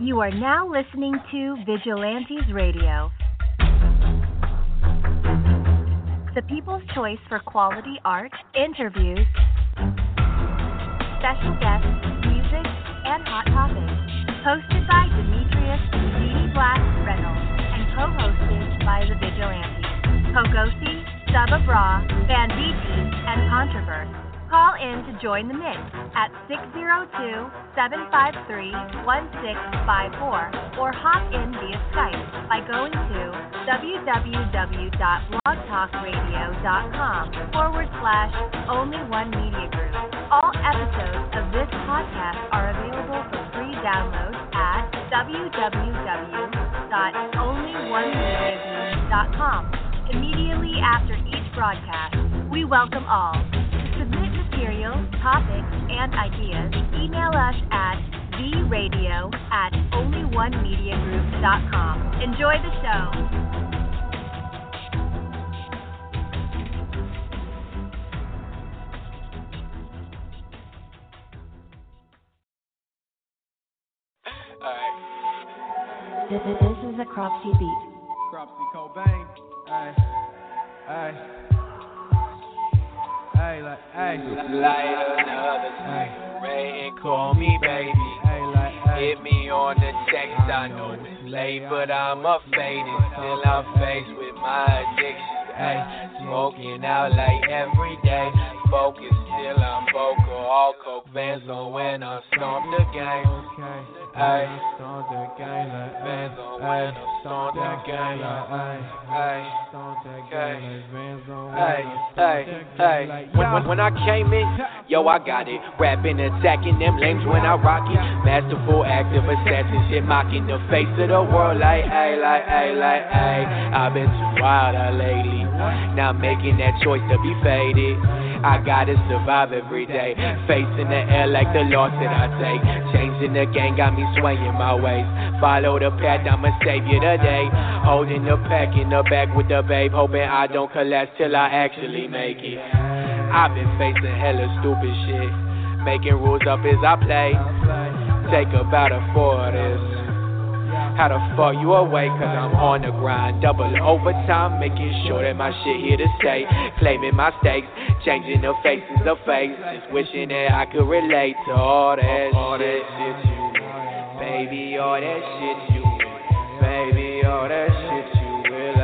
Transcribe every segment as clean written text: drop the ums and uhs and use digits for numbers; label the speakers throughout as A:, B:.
A: You are now listening to Vigilantes Radio, the people's choice for quality art, interviews, special guests, music, and hot topics. Hosted by Demetrius D. Black Reynolds and co-hosted by the Vigilantes, Pogosi, Saba Bra, Banditti, and Controverse. Call in to join the mix at 602-753-1654 or hop in via Skype by going to www.blogtalkradio.com/only1media group. All episodes of this podcast are available for free download at www.only1mediagroup.com. Immediately after each broadcast, we welcome all. To submit materials, topics, and ideas, email us at theradio@only1mediagroup.com. Enjoy the show. This is a Cropsy beat.
B: Cropsy Cobain. Hey. Hey, like, hey.
C: Light another cigarette and call me baby. Hit me on the text, I know it's late, but I'm up faded. Still I'm faced with my addiction. Ay, smoking out like every day. Focus, still I'm vocal. All coke Vans on when I stomp the game. Ay,
B: Stomp the game like
C: Vans on when I stomp the game. Ay,
B: Stomp that game like Vans on
C: When I came in, yo, I got it. Rapping, attacking them lames when I rock it. Masterful, active assassin shit, mocking the face of the world like, I've been too wild lately. Now making that choice to be faded. I gotta survive every day. Facing the air like the loss that I take. Changing the game got me swaying my ways. Follow the path, I'm a savior today. Holding the pack in the back with the babe. Hoping I don't collapse till I actually make it. I've been facing hella stupid shit. Making rules up as I play. Take about a 4 of this. How the fuck you away? Cause I'm on the grind. Double overtime, making sure that my shit here to stay. Claiming my stakes, changing the faces of face. Just wishing that I could relate to all that shit you with. Baby, all that shit you with. Baby, all that shit you with.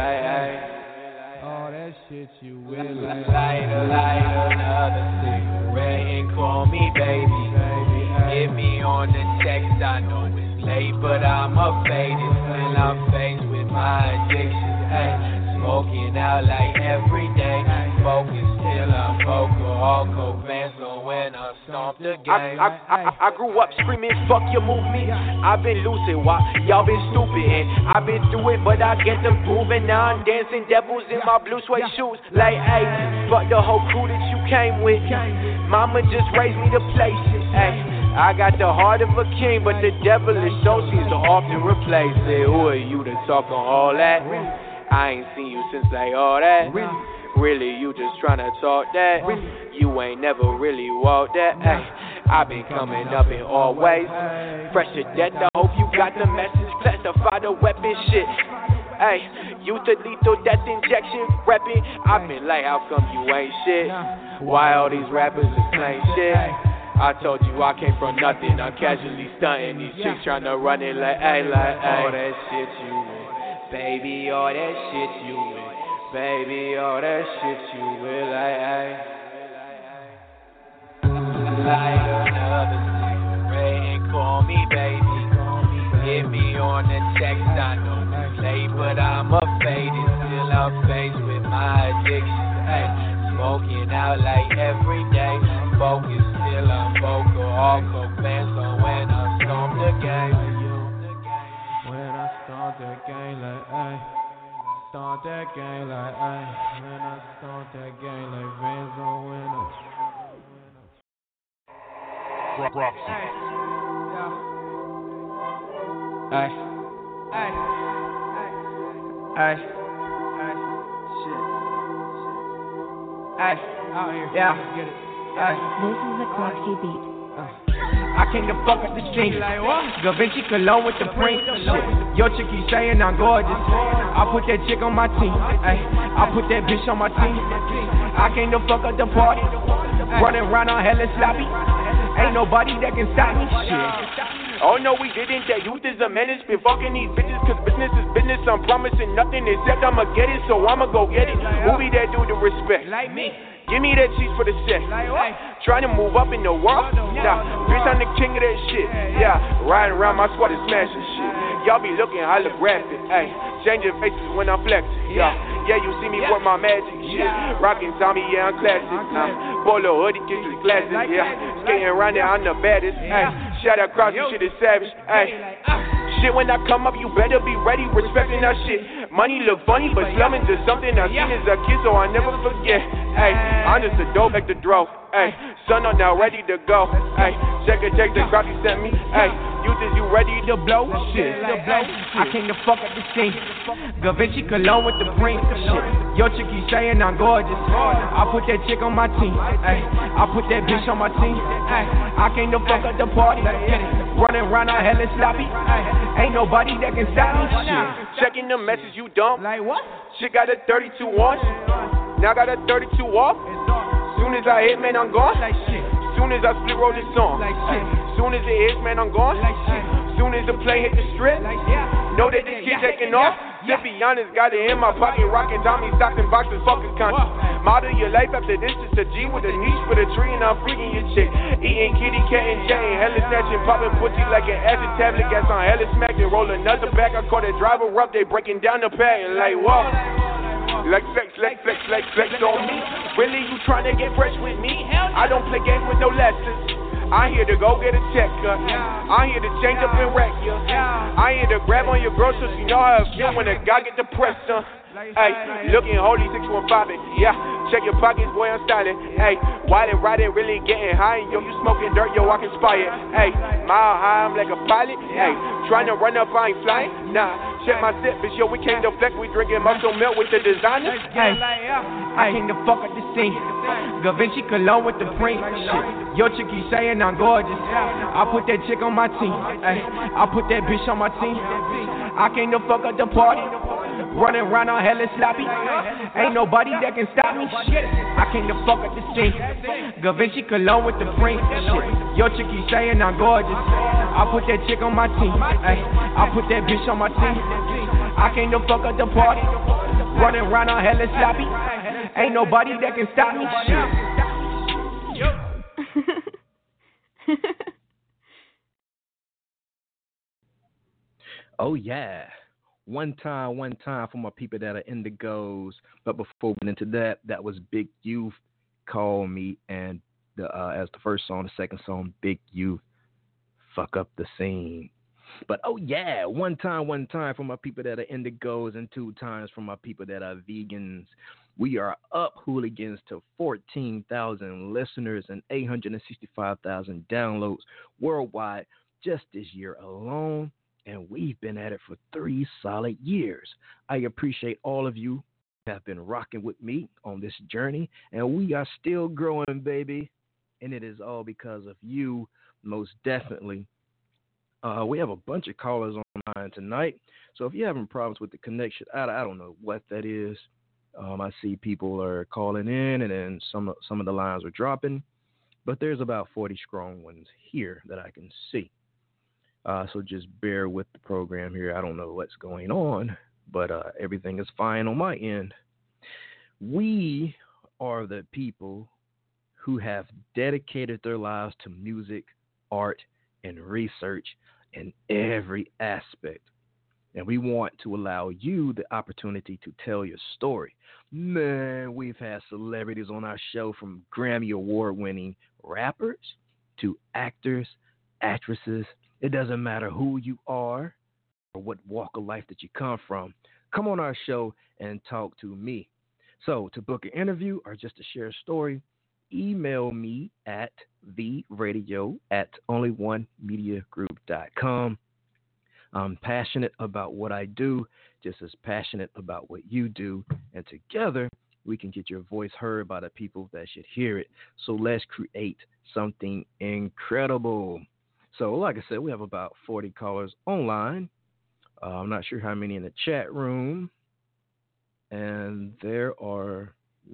B: all that shit you with.
C: Light another cigarette and call me baby. Hit me on the text, I know it's late, but I'm up faded. Still I'm faced with my addictions. Ay, smoking out like every day. Focus, still I'm vocal. All coke Vans on when I stomp the game. I grew up screaming, fuck your movement. I've been lucid while y'all been stupid. And I've been through it, but I get the moving. Now I'm dancing devils in my blue suede shoes. Like, hey, fuck the whole crew that you came with. Mama just raised me to play shit. Hey, I got the heart of a king, but the devil is so seems to often replace it. Who are you to talk on all that? I ain't seen you since like all that. Really, you just tryna talk that? You ain't never really walked that. Ay, I been coming up in all ways. Fresh to death, I hope you got the message. Classify the weapon shit. Ay, youth a lethal death injection reppin'. I been like, how come you ain't shit? Why all these rappers is saying shit? I told you I came from nothing. I'm casually stunting. These chicks tryna run it like, ay, all that shit you with. Baby, all that shit you with. Baby, all that shit you will, Light another cigarette and call me baby. Hit me on the text, I know it's late, but I'm up faded. Still I'm faced with my addictions. Ay, smoking out like every day. Focus, still I'm vocal. All coke Vans on when I stomp the game.
B: When I stomp that game like, ay. Start that game like, ay. When I start that game like Vans on winners.
D: Cropsy.
B: Ay. Ay. Ay. Shit. Ay. Out here. Yeah. Get it. Ay.
A: This is a Cropsy beat.
C: I came to fuck up the scene. Da Vinci Cologne with the print. Shit. Your chick keep saying I'm gorgeous. I put that chick on my team. Ay, I put that bitch on my team. I came to fuck up the party. Running around on hella sloppy. Ain't nobody that can stop me. Shit. Oh no, we didn't. That youth is a menace. Been fucking these bitches, cause business is business. I'm promising nothing except I'ma get it, so I'ma go get it. Who be that dude to respect? Like me. Give me that cheese for the set. Trying to move up in the world. Nah, bitch, I'm the king of that shit. Yeah, riding around my squad and smashing shit. Y'all be looking holographic. Ay, changing faces when I'm flexing. Yeah, you see me work my magic shit. Rockin' Tommy, yeah, I'm classic. Polo hoodie, kiss the glasses. Yeah, skating around there, I'm the baddest. Ay, shout out cross, this shit is savage. Ay, shit, when I come up, you better be ready, respecting that shit. Money look funny, but slumming to something I seen as a kid, so I never forget. Ay, I'm just a dope like the draw. Ay, son, I'm now ready to go. Ay, check the crowd you sent me. Ay, youth, is you ready to blow? Shit, I came to fuck up the scene. Da Vinci Cologne with the print. Shit, your chick keep saying I'm gorgeous. I put that chick on my team. Ay, I put that bitch on my team. Ay, I came to fuck up the party. Running around on hella sloppy. Ain't nobody that can stop me. Shit, checking the message you dump. Like what? Shit got a 32 on. Now I got a 32 off. Soon as I hit, man, I'm gone. Like shit. Soon as I split roll this song. Like shit. Soon as it hits, man, I'm gone. Like shit. Soon as the plane hit the strip. Like know that this kid taking off. To be honest, got it in my pocket, rocking Tommy stocks and boxes, fucking country. Model your life after this, just a G with a niche for the tree, and I'm freaking your chick. Eating kitty cat and Jane, hella snatching, popping pussy like an acid tablet. Gas on hella smack, and roll another back. I caught a driver up, they breaking down the pad and like, whoa. Like flex on me. Really, you tryna get fresh with me? I don't play games with no lessons. I'm here to go get a check-up. I'm here to change up and wreck you. I'm here to grab on your girl so she know how it feel when a guy get depressed. Hey, looking holy 615 it. Yeah, check your pockets, boy, I'm styling. Hey, while it riding, really getting high. Yo, you smoking dirt, yo, I can spy it. Hey, mile high, I'm like a pilot. Hey, trying to run up, I ain't flying. Nah, check my sip, bitch, yo, we came to flex. We drinking muscle milk with the designer. Hey, I came to fuck up the scene. Da Vinci Cologne with the print. Shit, your chick keep saying I'm gorgeous. I put that chick on my team. Ay, I put that bitch on my team. I came to fuck up the party. Running around on hella sloppy. Ain't nobody that can stop me. Shit, I came to fuck up the scene. Da Vinci Cologne with the print. Shit, your chick keep saying I'm gorgeous. I put that chick on my team. Ay, I put that bitch on my team. I came to fuck up the party. Running around on hella sloppy. Ain't nobody that can stop me. Shit.
D: Oh yeah. One time for my people that are indigos. But before we get into that, that was Big Youth, Call Me, and as the first song, the second song, Big Youth, Fuck Up the Scene. But oh yeah, one time for my people that are indigos, and 2 times for my people that are vegans. We are up, hooligans, to 14,000 listeners and 865,000 downloads worldwide just this year alone. And we've been at it for 3 solid years. I appreciate all of you who have been rocking with me on this journey. And we are still growing, baby. And it is all because of you, most definitely. We have a bunch of callers online tonight. So if you're having problems with the connection, I don't know what that is. I see people are calling in, and then some of the lines are dropping. But there's about 40 strong ones here that I can see. So just bear with the program here. I don't know what's going on, but everything is fine on my end. We are the people who have dedicated their lives to music, art, and research in every aspect. And we want to allow you the opportunity to tell your story. Man, we've had celebrities on our show, from Grammy Award-winning rappers to actors, actresses. It doesn't matter who you are or what walk of life that you come from. Come on our show and talk to me. So to book an interview or just to share a story, email me at theradio@onlyonemediagroup.com. I'm passionate about what I do, just as passionate about what you do. And together, we can get your voice heard by the people that should hear it. So let's create something incredible. So, like I said, we have about 40 callers online. I'm not sure how many in the chat room. And there are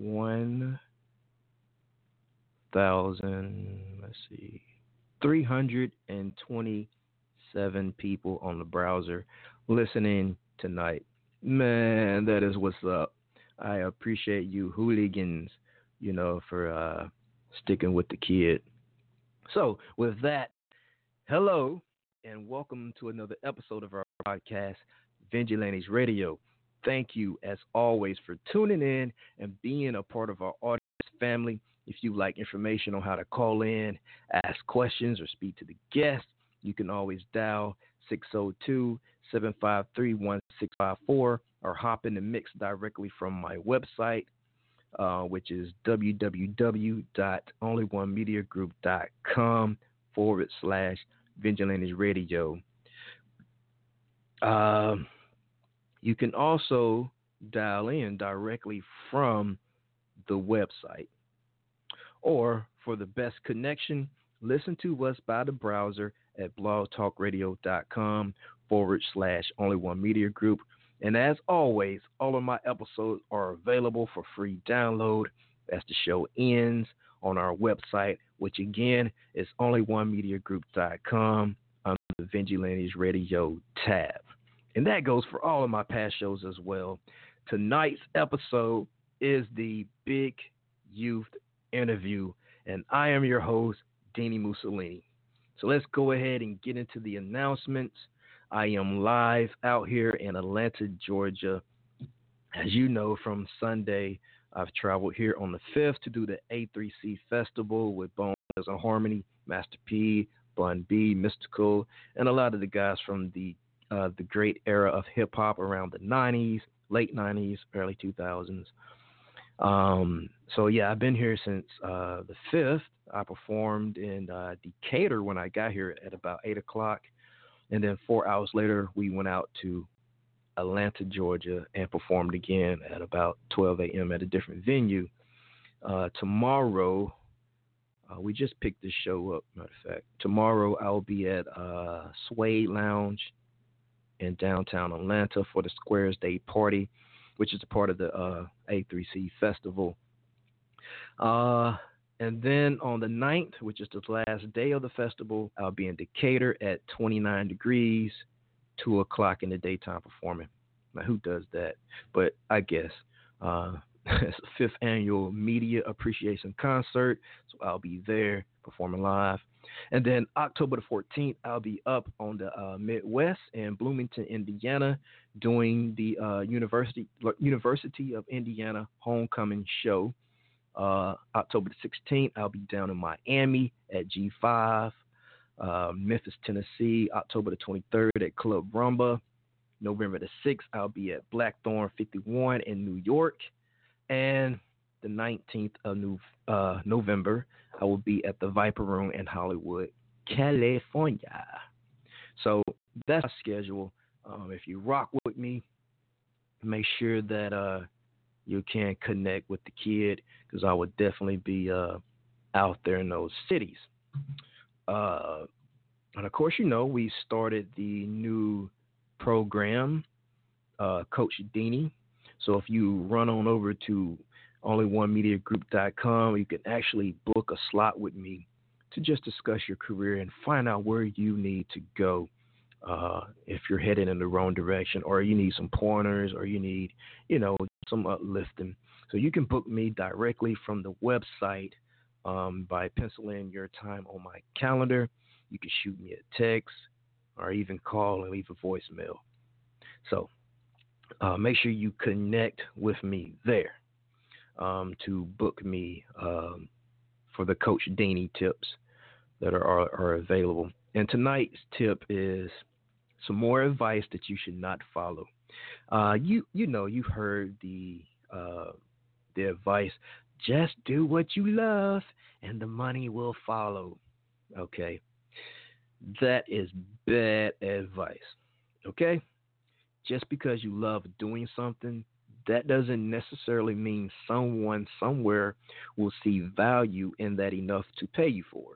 D: 327 people on the browser listening tonight. Man, that is what's up. I appreciate you hooligans, for sticking with the kid. So, with that, hello and welcome to another episode of our podcast, Vigilantes Radio. Thank you, as always, for tuning in and being a part of our audience family. If you like information on how to call in, ask questions, or speak to the guest, you can always dial 602-753-1654 or hop in the mix directly from my website, which is www.onlyonemediagroup.com/Vigilantes Radio. You can also dial in directly from the website. Or for the best connection, listen to us by the browser at blogtalkradio.com/onlyonemediagroup. And as always, all of my episodes are available for free download as the show ends on our website, which again is onlyonemediagroup.com under the Vigilantes Radio tab. And that goes for all of my past shows as well. Tonight's episode is the Big Youth Interview, and I am your host, Deanie Mussolini. So let's go ahead and get into the announcements. I am live out here in Atlanta, Georgia. As you know, from Sunday, I've traveled here on the 5th to do the A3C Festival with Bones and Harmony, Master P, Bun B, Mystical, and a lot of the guys from the great era of hip-hop around the 90s, late 90s, early 2000s. So, yeah, I've been here since the 5th. I performed in Decatur when I got here at about 8 o'clock. And then 4 hours later, we went out to Atlanta, Georgia, and performed again at about 12 a.m. at a different venue. Tomorrow, we just picked this show up, matter of fact. Tomorrow, I'll be at Suede Lounge in downtown Atlanta for the Squares Day Party, which is a part of the A3C Festival. And then on the 9th, which is the last day of the festival, I'll be in Decatur at 29 degrees, 2 o'clock in the daytime performing. Now, who does that? But I guess it's the 5th annual Media Appreciation Concert, so I'll be there performing live. And then October the 14th, I'll be up on the Midwest in Bloomington, Indiana, doing the University of Indiana Homecoming Show. October the 16th, I'll be down in Miami at G5, Memphis, Tennessee, October the 23rd at Club Rumba. November the 6th, I'll be at Blackthorn 51 in New York. And the 19th of November, I will be at the Viper Room in Hollywood, California. So that's my schedule. If you rock with me, make sure that you can connect with the kid, because I would definitely be out there in those cities. And of course, we started the new program, Coach Deanie. So if you run on over to onlyonemediagroup.com, you can actually book a slot with me to just discuss your career and find out where you need to go. If you're headed in the wrong direction, or you need some pointers, or you need, some uplifting. So you can book me directly from the website by penciling your time on my calendar. You can shoot me a text or even call and leave a voicemail. So make sure you connect with me there to book me for the Coach Deanie tips that are available. And tonight's tip is some more advice that you should not follow. You've heard the advice, just do what you love and the money will follow. Okay. That is bad advice. Okay. Just because you love doing something, that doesn't necessarily mean someone somewhere will see value in that enough to pay you for it.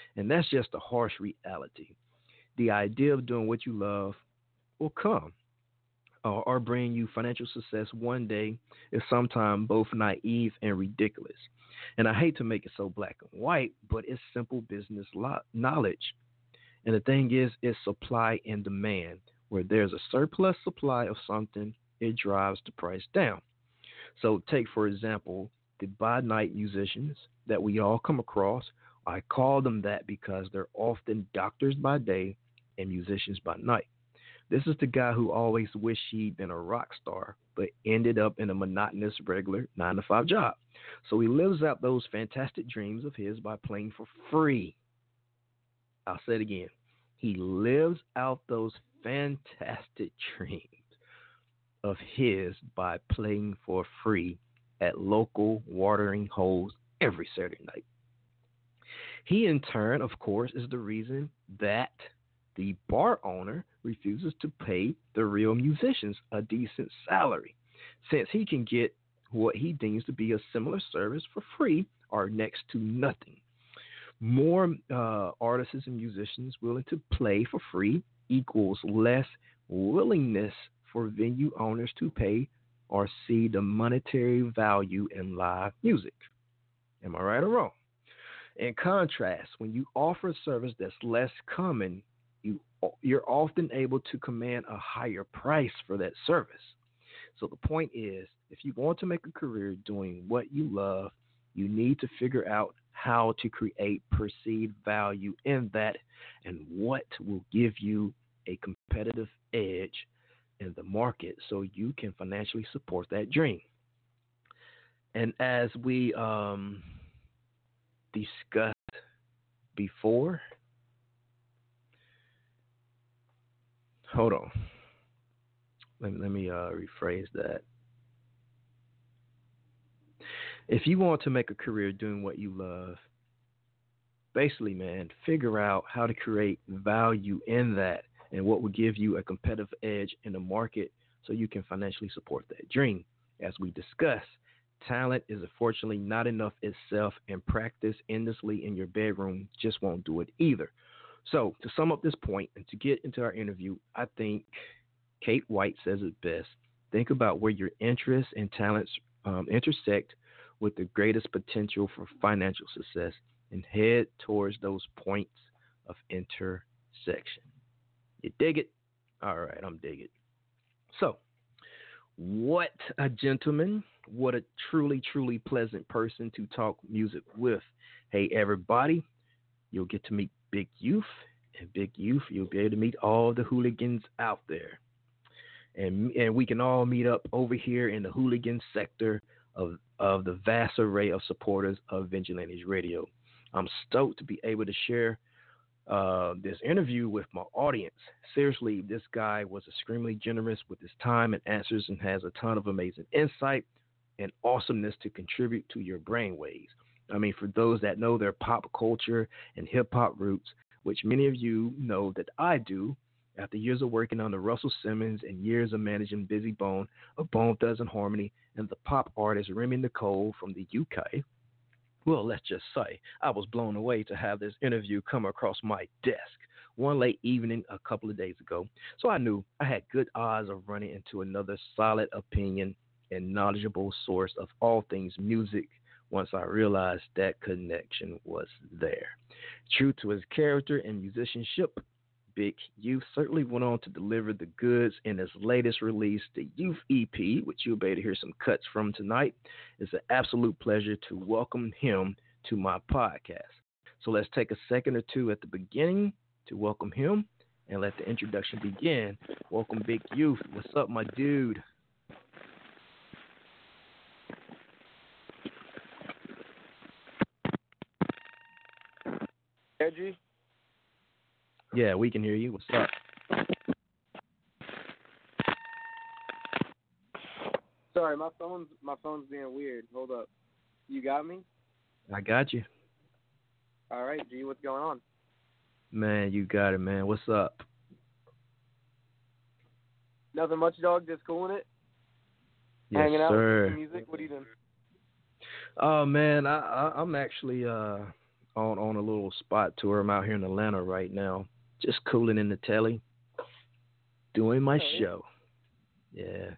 D: And that's just a harsh reality. The idea of doing what you love will come or bring you financial success one day is sometimes both naive and ridiculous. And I hate to make it so black and white, but it's simple business knowledge. And the thing is, it's supply and demand. Where there's a surplus supply of something, it drives the price down. So take, for example, the by night musicians that we all come across. I call them that because they're often doctors by day and musicians by night. This is the guy who always wished he'd been a rock star, but ended up in a monotonous, regular 9 to 5 job. So he lives out those fantastic dreams of his by playing for free. I'll say it again. He lives out those fantastic dreams of his by playing for free at local watering holes every Saturday night. He, in turn, of course, is the reason that the bar owner refuses to pay the real musicians a decent salary, since he can get what he deems to be a similar service for free or next to nothing. More artists and musicians willing to play for free equals less willingness for venue owners to pay or see the monetary value in live music. Am I right or wrong? In contrast, when you offer a service that's less common, you're often able to command a higher price for that service. So the point is, if you want to make a career doing what you love, you need to figure out how to create perceived value in that and what will give you a competitive edge in the market so you can financially support that dream. And as we discussed before, hold on. Let me rephrase that. If you want to make a career doing what you love, basically, man, figure out how to create value in that and what will give you a competitive edge in the market so you can financially support that dream. As we discussed, talent is unfortunately not enough itself, and practice endlessly in your bedroom just won't do it either. So to sum up this point and to get into our interview, I think Kate White says it best. Think about where your interests and talents intersect with the greatest potential for financial success and head towards those points of intersection. You dig it? All right, I'm digging. So, what a gentleman. What a truly, truly pleasant person to talk music with. Hey, everybody, you'll get to meet Big Youth. And Big Youth, you'll be able to meet all the hooligans out there. And we can all meet up over here in the hooligan sector of the vast array of supporters of Vigilantes Radio. I'm stoked to be able to share this interview with my audience. Seriously, this guy was extremely generous with his time and answers and has a ton of amazing insight and awesomeness to contribute to your brainwaves. I mean, for those that know their pop culture and hip-hop roots, which many of you know that I do, after years of working under Russell Simmons and years of managing Busy Bone of Bone Thugs-n-Harmony and the pop artist Remy Nicole from the UK, well, let's just say I was blown away to have this interview come across my desk one late evening a couple of days ago. So I knew I had good odds of running into another solid opinion and knowledgeable source of all things music once I realized that connection was there. True to his character and musicianship, Big Youth certainly went on to deliver the goods in his latest release, the Youth EP, which you'll be able to hear some cuts from tonight. It's an absolute pleasure to welcome him to my podcast. So let's take a second or two at the beginning to welcome him and let the introduction begin. Welcome, Big Youth. What's up, my dude?
E: Edgy?
D: Yeah, we can hear you. What's up?
E: Sorry, my phone's being weird. Hold up. You got me?
D: I got you.
E: All right, G, what's going on?
D: Man, you got it, man. What's up?
E: Nothing much, dog. Just cooling it.
D: Yes,
E: Hanging out,
D: sir.
E: with music. What are you doing?
D: Oh man, I'm actually on a little spot tour. I'm out here in Atlanta right now, just cooling in the telly, doing my show. Yeah.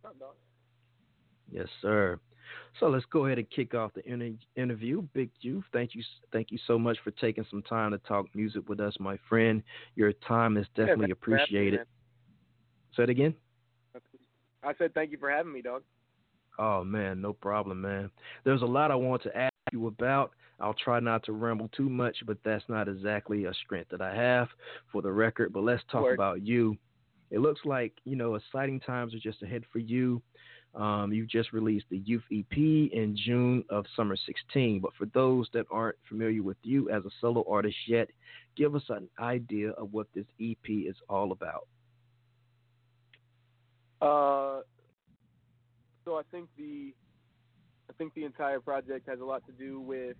D: Yes, sir. So let's go ahead and kick off the interview. Big Youth, thank you so much for taking some time to talk music with us, my friend. Your time is definitely appreciated. Say it again.
E: I said thank you for having me, dog.
D: Oh man, no problem, man. There's a lot I want to ask you about. I'll try not to ramble too much, but that's not exactly a strength that I have for the record. But let's talk about you. It looks like, exciting times are just ahead for you. You just released the Youth EP in June of summer 16. But for those that aren't familiar with you as a solo artist yet, give us an idea of what this EP is all about.
E: So I think the entire project has a lot to do with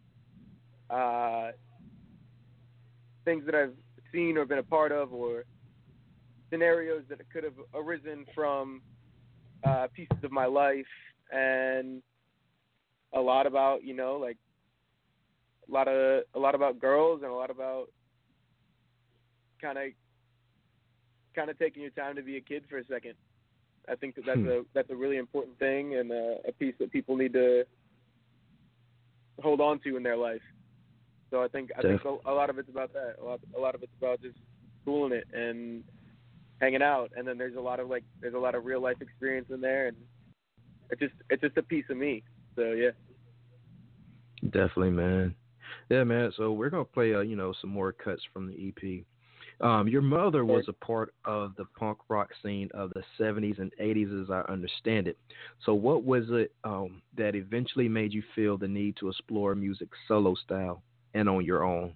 E: things that I've seen or been a part of, or scenarios that could have arisen from pieces of my life, and a lot about a lot about girls, and a lot about kind of taking your time to be a kid for a second. I think that's a really important thing, and a piece that people need to hold on to in their life. So I think a lot of it's about that. A lot of it's about just schooling it and hanging out, and then there's a lot of real life experience in there, and it's just a piece of me. So yeah.
D: Definitely, man. Yeah, man. So we're gonna play some more cuts from the EP. Your mother was a part of the punk rock scene of the 70s and 80s, as I understand it. So what was it that eventually made you feel the need to explore music solo style and on your own?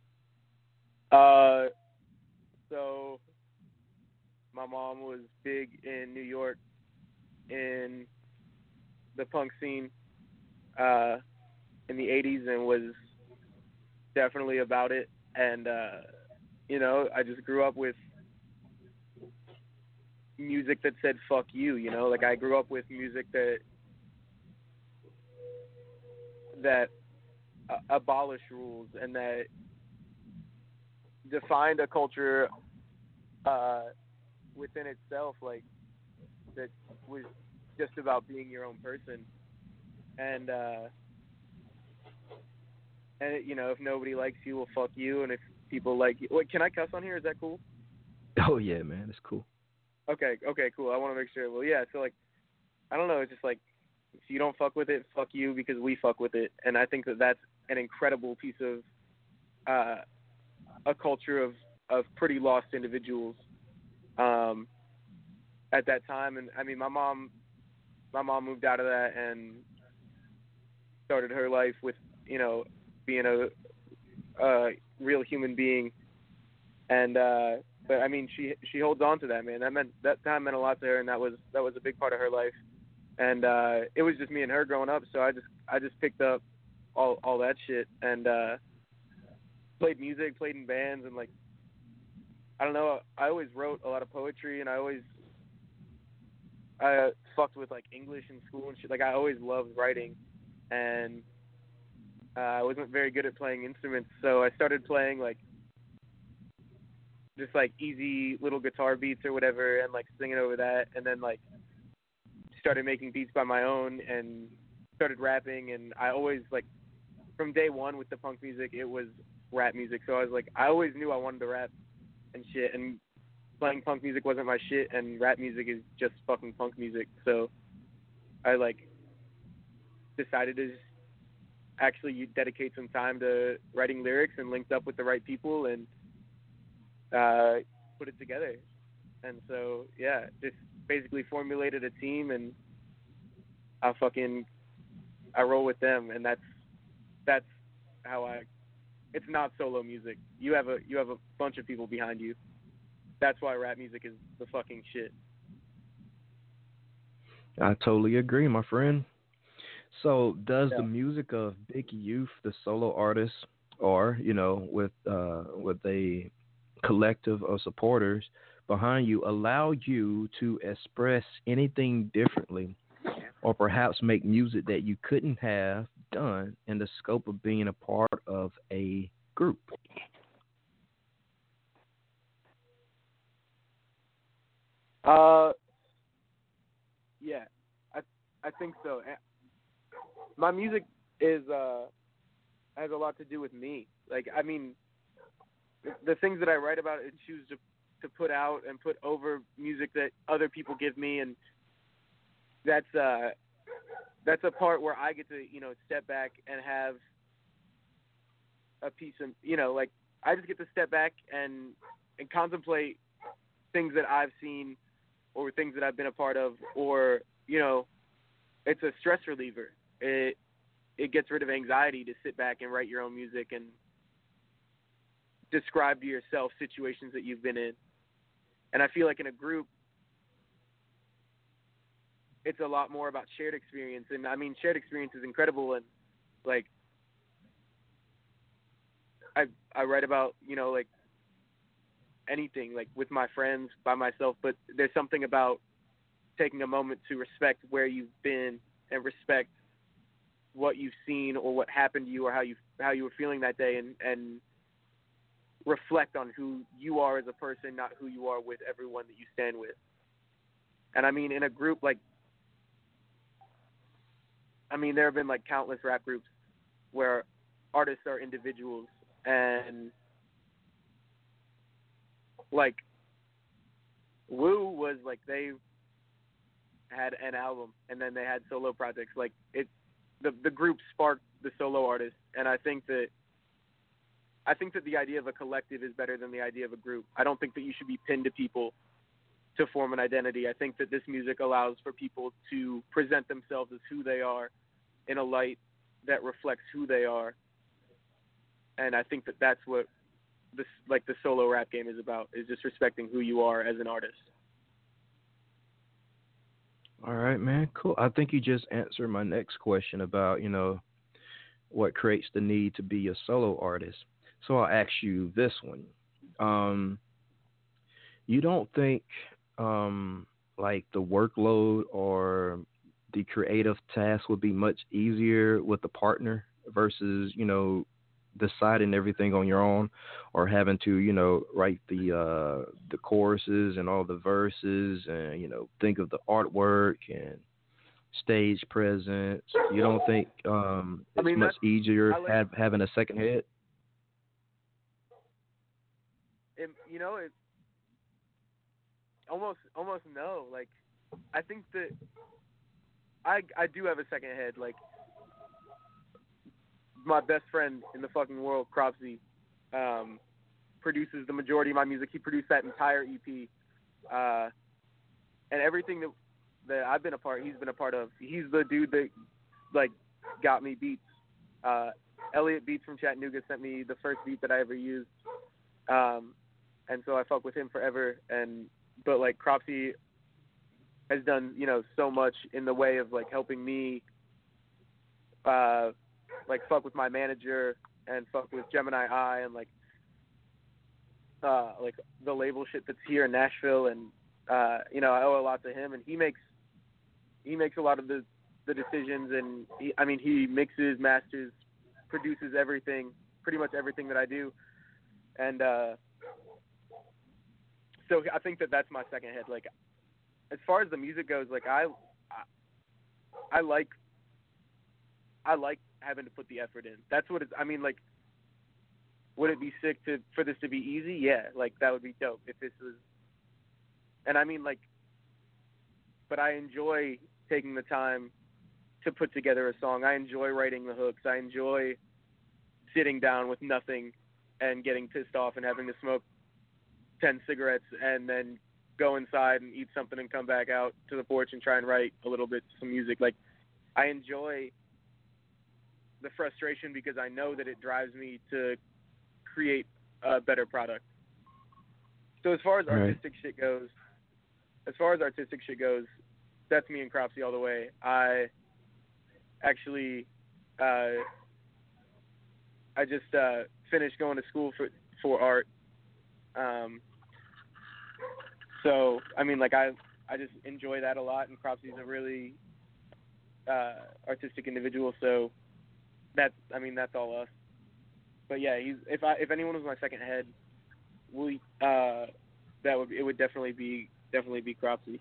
E: So my mom was big in New York in the punk scene in the 80s, and was definitely about it. And I just grew up with music that said "fuck you." Like I grew up with music that abolished rules and that defined a culture within itself, like that was just about being your own person. And if nobody likes you, well, fuck you. And if people like you, wait, can I cuss on here? Is that cool?
D: Oh yeah, man, it's cool.
E: Okay, cool. I want to make sure. Well, yeah. So like, I don't know. It's just like, if you don't fuck with it, fuck you, because we fuck with it. And I think that that's an incredible piece of a culture of pretty lost individuals at that time. And I mean, my mom moved out of that and started her life with being a real human being. And but I mean, she holds on to that, man. That time meant a lot to her, and that was a big part of her life. And it was just me and her growing up, so I just picked up all that shit and played music, played in bands, and like, I don't know, I always wrote a lot of poetry, and I fucked with like English in school and shit. Like I always loved writing, and I wasn't very good at playing instruments, so I started playing like just like easy little guitar beats or whatever, and like singing over that, and then like started making beats by my own and started rapping. And I always, like, from day one with the punk music, it was rap music. So I was like, I always knew I wanted to rap and shit, and playing punk music wasn't my shit, and rap music is just fucking punk music. So I like decided to just actually dedicate some time to writing lyrics, and linked up with the right people and put it together. And so yeah, just basically formulated a team, and I roll with them, and that's how it's not solo music. You have a bunch of people behind you. That's why rap music is the fucking shit.
D: I totally agree, my friend. So does the music of Big Youth, the solo artist, or with a collective of supporters behind you, allow you to express anything differently, or perhaps make music that you couldn't have done in the scope of being a part of a group?
E: Yeah, I think so. My music is has a lot to do with me. Like, I mean, the things that I write about and choose to put out and put over music that other people give me, and that's a part where I get to, step back and have a piece of, like, I just get to step back and contemplate things that I've seen or things that I've been a part of, or, it's a stress reliever. It gets rid of anxiety to sit back and write your own music and describe to yourself situations that you've been in. And I feel like in a group, it's a lot more about shared experience. And I mean, shared experience is incredible. And like, I write about, like anything, like with my friends, by myself, but there's something about taking a moment to respect where you've been and respect what you've seen or what happened to you or how you were feeling that day, and reflect on who you are as a person, not who you are with everyone that you stand with. And I mean, in a group, like, I mean, there have been like countless rap groups where artists are individuals, and like Wu was like, they had an album and then they had solo projects. Like, the group sparked the solo artist, and I think that the idea of a collective is better than the idea of a group. I don't think that you should be pinned to people to form an identity. I think that this music allows for people to present themselves as who they are in a light that reflects who they are. And I think that that's what this, like, the solo rap game is about, is just respecting who you are as an artist.
D: All right, man. Cool. I think you just answered my next question about, what creates the need to be a solo artist. So I'll ask you this one. You don't think like the workload or the creative task would be much easier with a partner versus, deciding everything on your own, or having to, write the choruses and all the verses, and, think of the artwork and stage presence? You don't think it's much easier having a second head?
E: It's almost no. Like, I think that I do have a second head. Like, my best friend in the fucking world, Cropsy, produces the majority of my music. He produced that entire EP, and everything that I've been a part, he's been a part of. He's the dude that, like, got me beats. Elliot Beats from Chattanooga sent me the first beat that I ever used, and so I fuck with him forever. But like, Cropsy has done, so much in the way of like helping me, like, fuck with my manager and fuck with Gemini Eye and like the label shit that's here in Nashville. And I owe a lot to him, and he makes a lot of the decisions, and he mixes, masters, produces everything, pretty much everything that I do. And so I think that that's my second head. Like, as far as the music goes, like, I like having to put the effort in. That's what it's, like, would it be sick for this to be easy? Yeah, like, that would be dope if this was, and but I enjoy taking the time to put together a song. I enjoy writing the hooks. I enjoy sitting down with nothing and getting pissed off and having to smoke 10 cigarettes and then go inside and eat something and come back out to the porch and try and write a little bit, some music. Like, I enjoy the frustration because I know that it drives me to create a better product. So as far as artistic shit goes, that's me and Cropsy all the way. I actually, I just finished going to school for art. So I just enjoy that a lot, and Cropsy's a really artistic individual. So that's all us. But yeah, if anyone was my second head, it would definitely be Cropsy.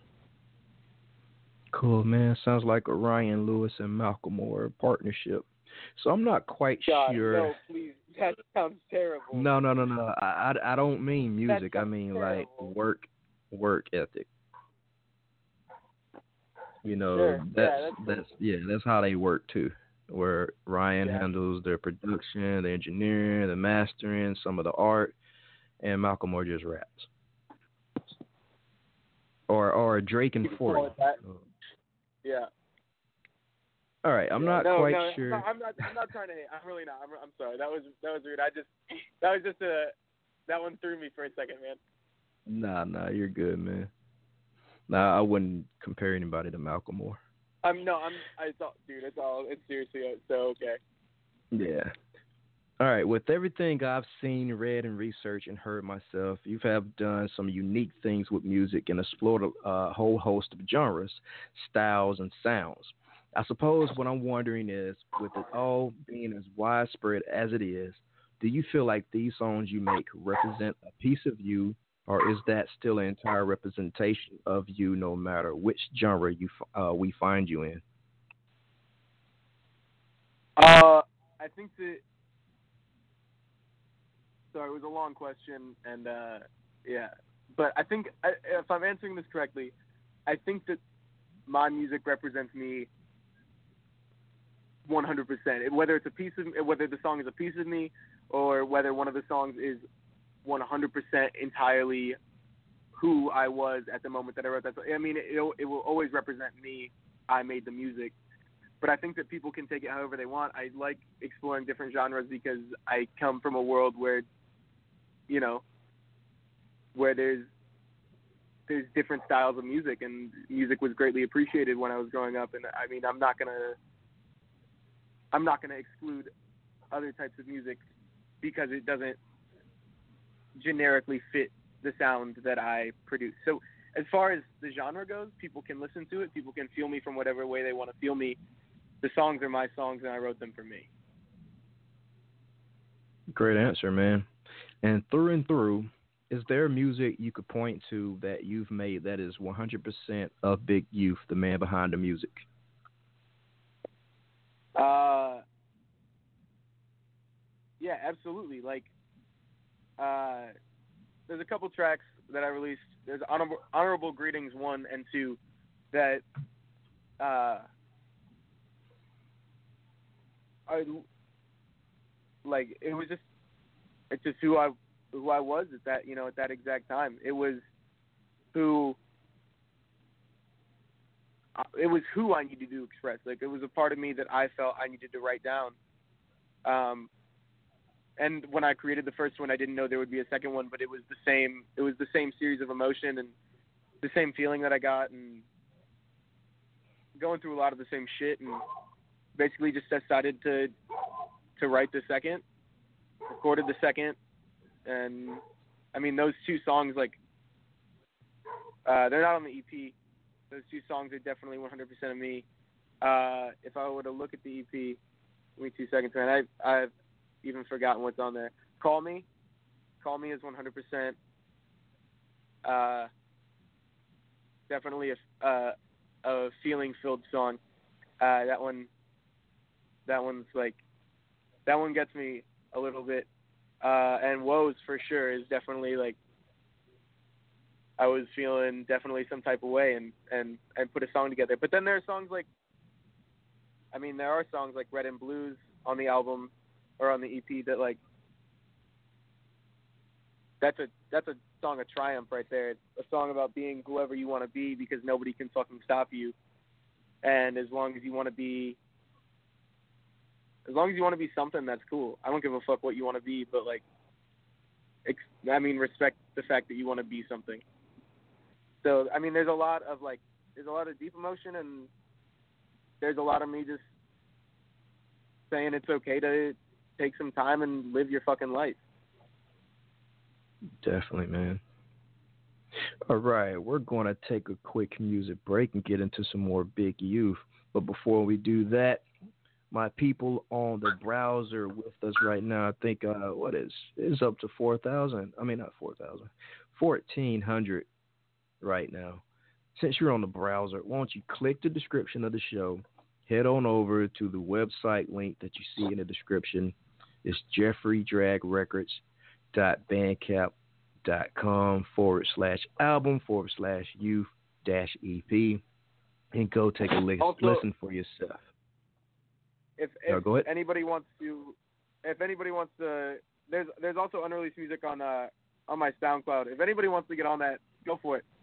D: Cool, man. Sounds like a Ryan Lewis and Malcolm Moore partnership. So I'm not quite
E: God,
D: sure.
E: no, please, that sounds terrible.
D: No. I don't mean music. I mean
E: terrible.
D: like work ethic. You know,
E: Sure.
D: that's how they work too. Where Ryan
E: Yeah.
D: handles the production, the engineering, the mastering, some of the art, and Malcolm Moore just raps. Or Drake and
E: You can call
D: 40.
E: it that. Yeah.
D: All right, I'm not
E: no,
D: quite
E: no,
D: sure.
E: I'm not trying to hate. I'm really not. I'm sorry. That was rude. That one threw me for a second, man.
D: Nah, you're good, man. Nah, I wouldn't compare anybody to Malcolm Moore.
E: It's seriously so okay.
D: Yeah. All right, with everything I've seen, read, and researched and heard myself, you have done some unique things with music and explored a whole host of genres, styles, and sounds. I suppose what I'm wondering is, with it all being as widespread as it is, do you feel like these songs you make represent a piece of you, or is that still an entire representation of you, no matter which genre we find you in?
E: I think that. Sorry, it was a long question, and yeah. But I think if I'm answering this correctly, I think that my music represents me 100%. Whether the song is a piece of me, or whether one of the songs is 100% entirely who I was at the moment that I wrote that song. I mean, it will always represent me. I made the music. But I think that people can take it however they want. I like exploring different genres because I come from a world where, where there's different styles of music, and music was greatly appreciated when I was growing up. And I mean, I'm not gonna exclude other types of music because it doesn't generically fit the sound that I produce. So as far as the genre goes, people can listen to it. People can feel me from whatever way they want to feel me. The songs are my songs, and I wrote them for me.
D: Great answer, man. And through, is there music you could point to that you've made that is 100% of Big Youth, the man behind the music?
E: Yeah, absolutely. Like, there's a couple tracks that I released. There's Honorable Greetings 1 and 2 that it's just who I was at that, at that exact time. It was who I needed to express. Like, it was a part of me that I felt I needed to write down. And when I created the first one, I didn't know there would be a second one, but it was the same series of emotion and the same feeling that I got, and going through a lot of the same shit, and basically just decided to write the second, recorded the second. And I mean, those two songs, like, they're not on the EP. Those two songs are definitely 100% of me. If I were to look at the EP, give me 2 seconds, man. I've even forgotten what's on there. Call Me is 100%. Definitely a feeling-filled song. That one gets me a little bit. And Woes for sure is definitely, like, I was feeling definitely some type of way and put a song together. But then there are songs like, there are songs like Red and Blues on the album or on the EP that, like, that's a song of triumph right there. It's a song about being whoever you want to be because nobody can fucking stop you. And as long as you want to be something, that's cool. I don't give a fuck what you want to be, but, like, respect the fact that you want to be something. So, there's a lot of deep emotion, and there's a lot of me just saying it's okay to take some time and live your fucking life.
D: Definitely, man. All right, we're going to take a quick music break and get into some more Big Youth. But before we do that, my people on the browser with us right now. I think it's up to 4,000. I mean, not 4,000, 1,400 right now. Since you're on the browser, why don't you click the description of the show, head on over to the website link that you see in the description. It's jeffreydragrecords.bandcamp.com/album/youth-EP, and go take a listen for yourself.
E: If
D: go ahead.
E: anybody wants to, there's also unreleased music on my SoundCloud. If anybody wants to get on that, go for it.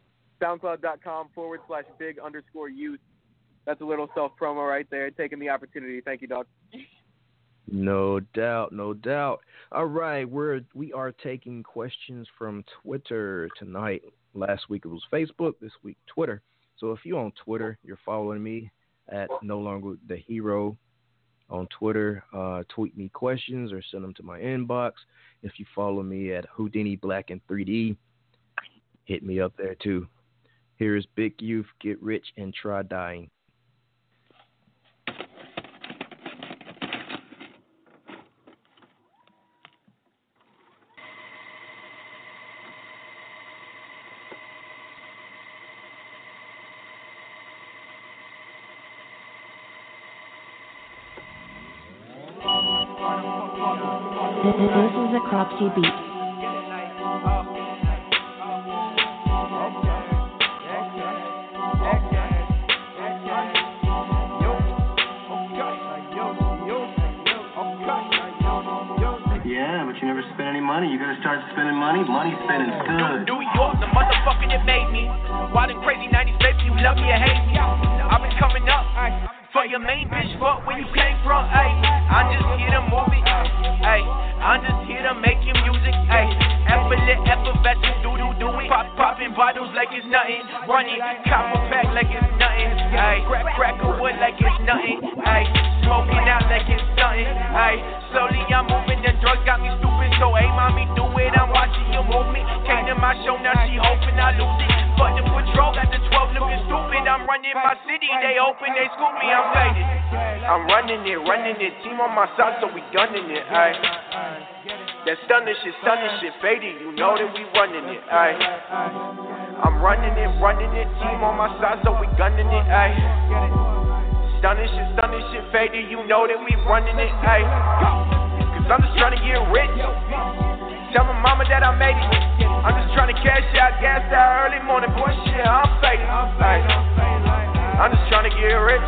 E: SoundCloud.com/big_youth. That's a little self-promo right there. Taking the opportunity. Thank you, dog.
D: No doubt, no doubt. All right, we are taking questions from Twitter tonight. Last week it was Facebook. This week Twitter. So if you're on Twitter, you're following me at No Longer the Hero on Twitter. Tweet me questions or send them to my inbox. If you follow me at Houdini Black in 3D, hit me up there too. Here is Big Youth, Get Rich and Try Dying.
F: This is a Cropsy beat.
G: Yeah, but you never spend any money. You gotta start spending money. Money spending's good.
C: New York, the motherfucker that made me. Wild and crazy 90s, baby, you love me or hate me. I've been coming up for your main bitch, fuck where you came from, ayy. I'm just here to move it, ayy. I'm just here to make your music, ayy. Effervescent, do it. Popping bottles like it's nothing. Running, copper pack like it's nothing, ayy. Cracker wood like it's nothing, ayy. Smoking out like it's nothing, ayy. Slowly I'm moving, the drugs got me stupid, so hey, mommy, do it. I'm watching you move me. Came to my show, now she hoping I lose it. But the patrol got the 12 looking stupid. I'm running my city, they open, they scoop me, I'm faded. I'm running it. Team on my side, so we gunning it, ayy. That stunning shit, faded. You know that we running it, ayy. I'm running it. Team on my side, so we gunning it, ayy. Stunning shit, faded. You know that we running it, ayy. Cause I'm just trying to get rich. Tell my mama that I made it. I'm just trying to cash out, gas out early morning, boy, shit, I'm faded. I'm just trying to get rich.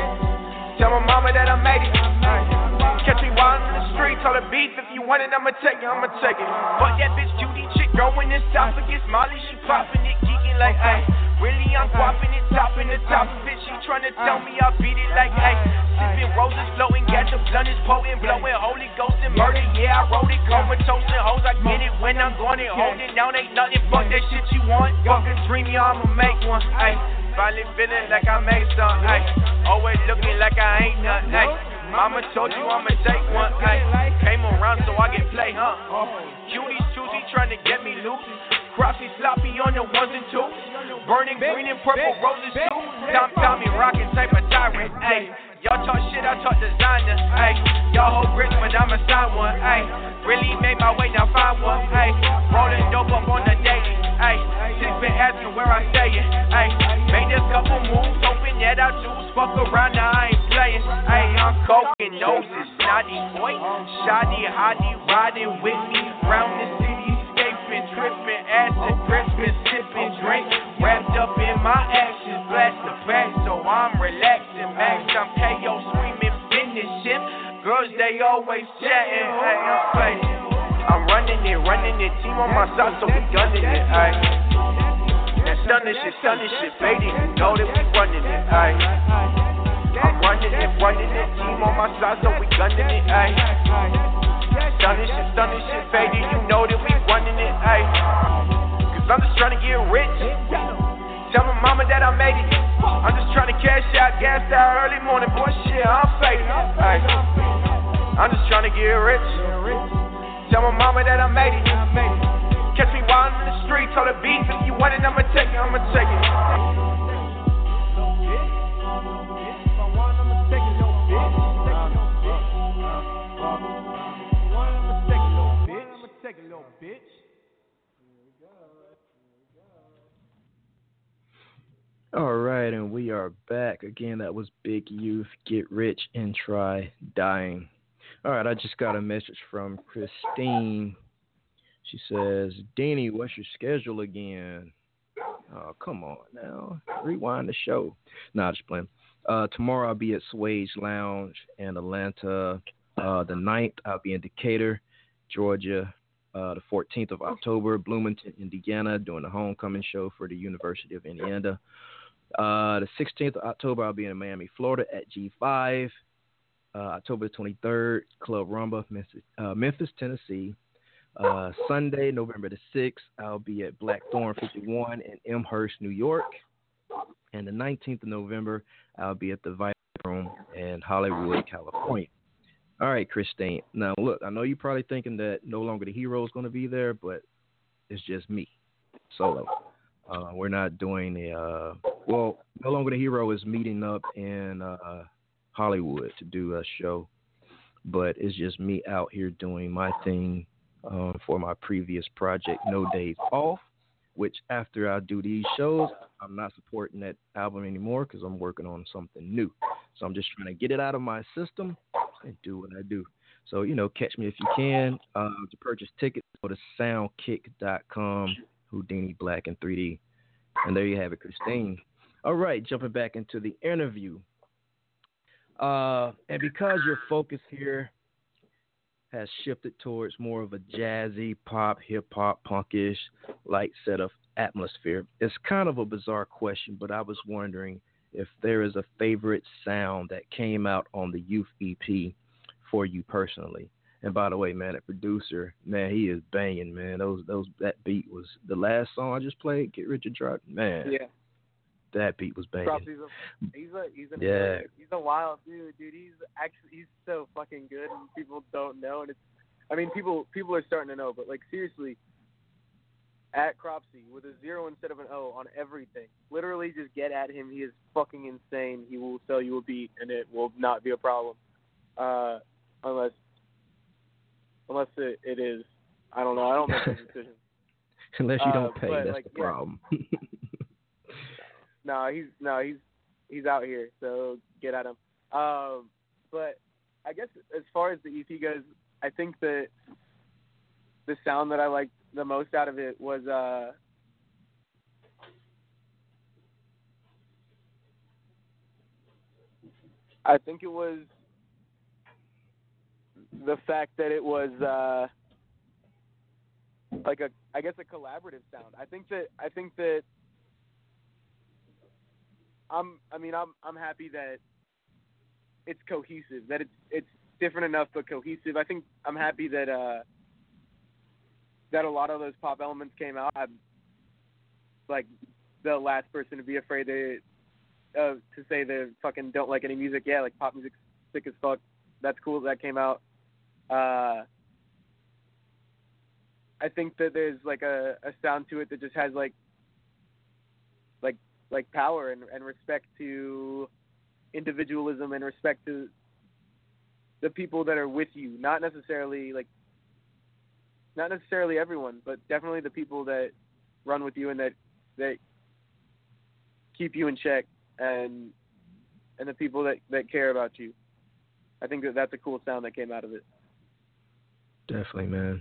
C: Tell my mama that I made it. Catch me wild in the streets, all the beef. If you want it, I'ma take it. But that bitch cutie chick going esophagus. Molly, she popping it, geeking like, ayy. Really, I'm guapping it, topping the top of it. She tryna tell me I beat it like, ayy. Sipping roses, floating, got the blunt is potent, blowing Holy Ghost and murder. Yeah, I wrote it, comatose and hoes. I get it when I'm going and holding down. Ain't nothing but that shit you want. Fuck a dream, yeah, I'ma make one, ayy. Finally feeling like I made something, ayy. Always looking like I ain't nothing, ayy. Mama told you I'ma take one, ayy. Came around so I get play, huh? Cuties choosy trying to get me loose. Crossy sloppy on the ones and twos. Burning green and purple roses too. Tommy rockin' type of tyrant, ayy. Y'all talk shit, I talk designer, ayy. Y'all hold bricks, but I'ma sign one, ayy. Really made my way, now find one, ayy. Rolling dope up on the daily, ayy. Just been asking where I stayin', ayy. Made a couple moves, hoping that I choose. Fuck around, now I ain't playin', ayy. I'm coking noses, snotty boy. Shoddy, hottie, riding with me. Round the city, escaping, tripping, acid, Christmas, sipping, drink. Wrapped up in my actions, blast the back, so I'm relaxing. Max, I'm KO, screaming, finish him. Girls, they always chatting, hey, I'm faded. I'm running it, team on my side, so we gunning it, ayy. That stunning shit, faded, you know that we running it, ayy. I'm running it, team on my side, so we gunning it, ayy. Stunning shit, faded, you know that we running it, ayy. Cause I'm just trying to get rich. Tell my mama that I made it. I'm just trying to cash out, gas out early morning, boy, shit, I'm faded, ayy. I'm just trying to get rich. Tell my mama that I made it. Catch me wild in the streets, all the beef. If you want it, I'ma take it.
D: All right, and we are back again. That was Big Youth, Get Rich and Try Dying. All right, I just got a message from Christine. She says, Deanie, what's your schedule again? Oh, come on now. Rewind the show. Nah, just playing. Tomorrow I'll be at Swage Lounge in Atlanta. The 9th, I'll be in Decatur, Georgia. The 14th of October, Bloomington, Indiana, doing the homecoming show for the University of Indiana. The 16th of October, I'll be in Miami, Florida at G5. October 23rd, Club Rumba, Memphis, Tennessee. Sunday, November the 6th, I'll be at Blackthorn 51 in Elmhurst, New York. And the 19th of November, I'll be at the Vice Room in Hollywood, California. All right, Christine. Now, look, I know you're probably thinking that No Longer the Hero is going to be there, but it's just me, solo. We're not doing No Longer the Hero is meeting up in Hollywood to do a show, but it's just me out here doing my thing for my previous project, No Days Off, which after I do these shows, I'm not supporting that album anymore because I'm working on something new. So I'm just trying to get it out of my system and do what I do. So, catch me if you can. To purchase tickets, go to soundkick.com, Houdini Black in 3D. And there you have it, Christine. All right, jumping back into the interview. And because your focus here has shifted towards more of a jazzy, pop, hip-hop, punkish, light set of atmosphere, it's kind of a bizarre question, but I was wondering if there is a favorite sound that came out on the Youth EP for you personally. And by the way, man, that producer, man, he is banging, man. That beat was the last song I just played, Get Rich or Try, man.
E: Yeah.
D: That beat was banging.
E: He's a wild dude. He's so fucking good, and people don't know. And people are starting to know, but like seriously, at Cropsy with a 0 instead of an O on everything. Literally, just get at him. He is fucking insane. He will sell you a beat, and it will not be a problem. Unless it is. I don't know. I don't make those decisions.
D: Unless you don't pay, that's the problem. He's out here, so get at him. But I guess as far as the EP goes, I think that the sound that I liked the most out of it was I think it was the fact that it was like a collaborative sound. I think that I'm happy that it's cohesive, that it's different enough but cohesive. I think I'm happy that that a lot of those pop elements came out. I'm like the last person to be afraid to say they fucking don't like any music. Yeah, like pop music's sick as fuck. That's cool that came out. I think that there's like a sound to it that just has like power and respect to individualism and respect to the people that are with you. Not necessarily everyone, but definitely the people that run with you and that keep you in check and the people that care about you. I think that's a cool sound that came out of it. Definitely, man.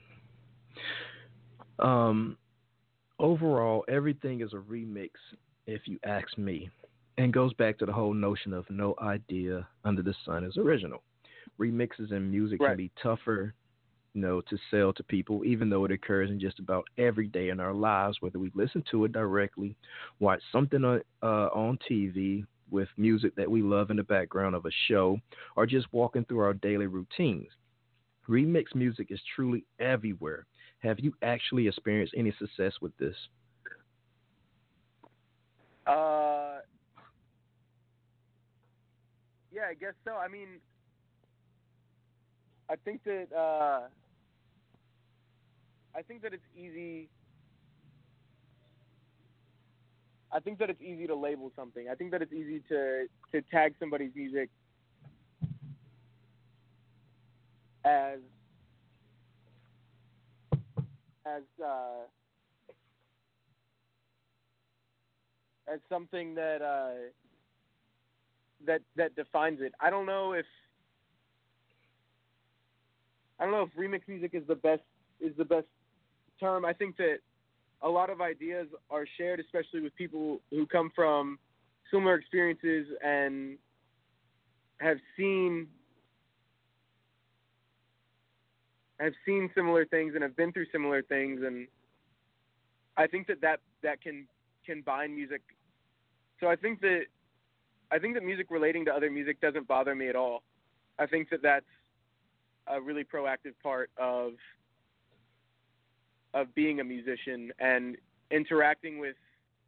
D: Overall, everything is a remix, if you ask me, and goes back to the whole notion of no idea under the sun is original. Remixes in music can be tougher, to sell to people, even though it occurs in just about every day in our lives, whether we listen to it directly, watch something on TV with music that we love in the background of a show, or just walking through our daily routines. Remix music is truly everywhere. Have you actually experienced any success with this?
E: Yeah, I guess so. I mean, I think that it's easy. I think that it's easy to label something. I think that it's easy to tag somebody's music as as something that that defines it. I don't know if remix music is the best term. I think that a lot of ideas are shared, especially with people who come from similar experiences and have seen similar things and have been through similar things, and I think that can bind music. So I think that music relating to other music doesn't bother me at all. I think that that's a really proactive part of being a musician and interacting with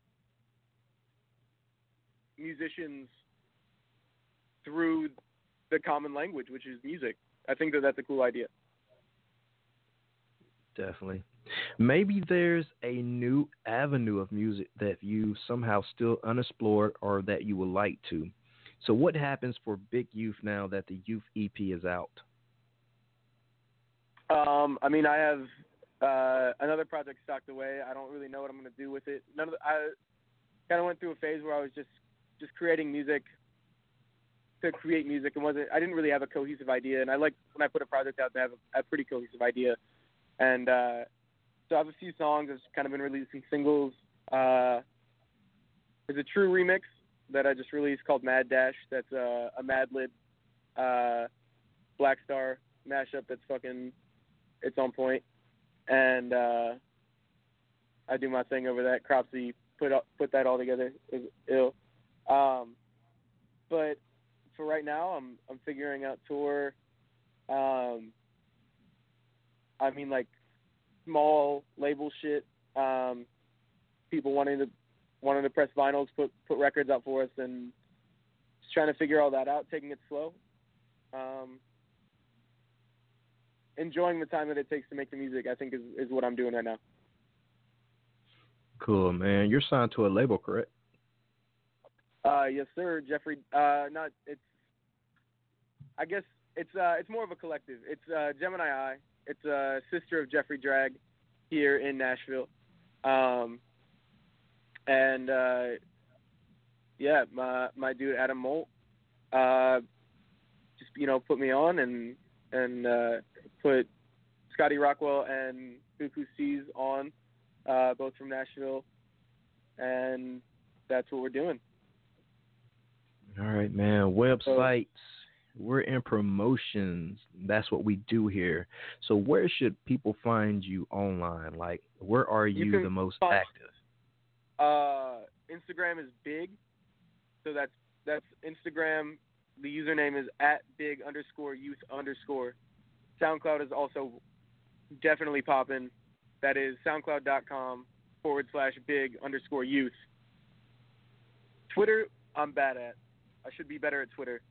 E: musicians through the common language, which is music. I think that that's a cool idea.
D: Definitely. Maybe there's a new avenue of music that you somehow still unexplored or that you would like to. So what happens for Big Youth now that the Youth EP is out?
E: I mean, I have another project stocked away. I don't really know what I'm going to do with it. I kind of went through a phase where I was just creating music to create music, and I didn't really have a cohesive idea. And I like when I put a project out to have a pretty cohesive idea. And so I have a few songs. I've kind of been releasing singles. There's a True remix that I just released called Mad Dash. That's a Madlib Black Star mashup that's it's on point. And I do my thing over that. Cropsy put that all together. It was ill. But for right now, I'm figuring out tour. I mean, like small label shit. People wanting to press vinyls, put records out for us, and just trying to figure all that out, taking it slow. Enjoying the time that it takes to make the music, I think, is what I'm doing right now.
D: Cool, man. You're signed to a label, correct?
E: Yes, sir, Jeffrey. I guess it's more of a collective. It's Gemini Eye. It's a sister of Jeffrey Drag here in Nashville. Yeah, my dude Adam Molt just put me on and put Scotty Rockwell and Buku C's on, both from Nashville, and that's what we're doing.
D: All right, man. Websites. We're in promotions. That's what we do here. So where should people find you online? Like, where are you the most active?
E: Instagram is Big. So that's Instagram. The username is @big_youth_. SoundCloud is also definitely popping. That is soundcloud.com/big_youth. Twitter, I'm bad at. I should be better at Twitter.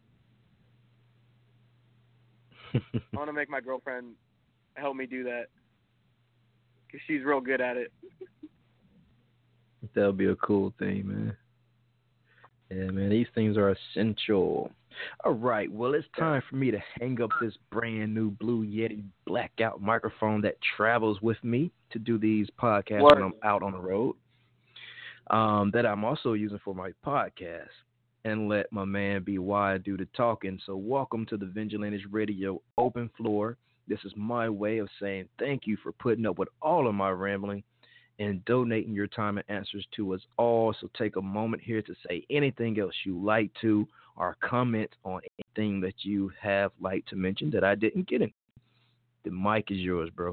E: I want to make my girlfriend help me do that because she's real good at it.
D: That'll be a cool thing, man. Yeah, man, these things are essential. All right, well, it's time for me to hang up this brand new Blue Yeti blackout microphone that travels with me to do these podcasts when I'm out on the road, that I'm also using for my podcast, and let my man BY do the talking. So welcome to the Vigilantes Radio Open Floor. This is my way of saying thank you for putting up with all of my rambling and donating your time and answers to us all. So take a moment here to say anything else you like to, or comment on anything that you have like to mention that I didn't get in. The mic is yours, bro.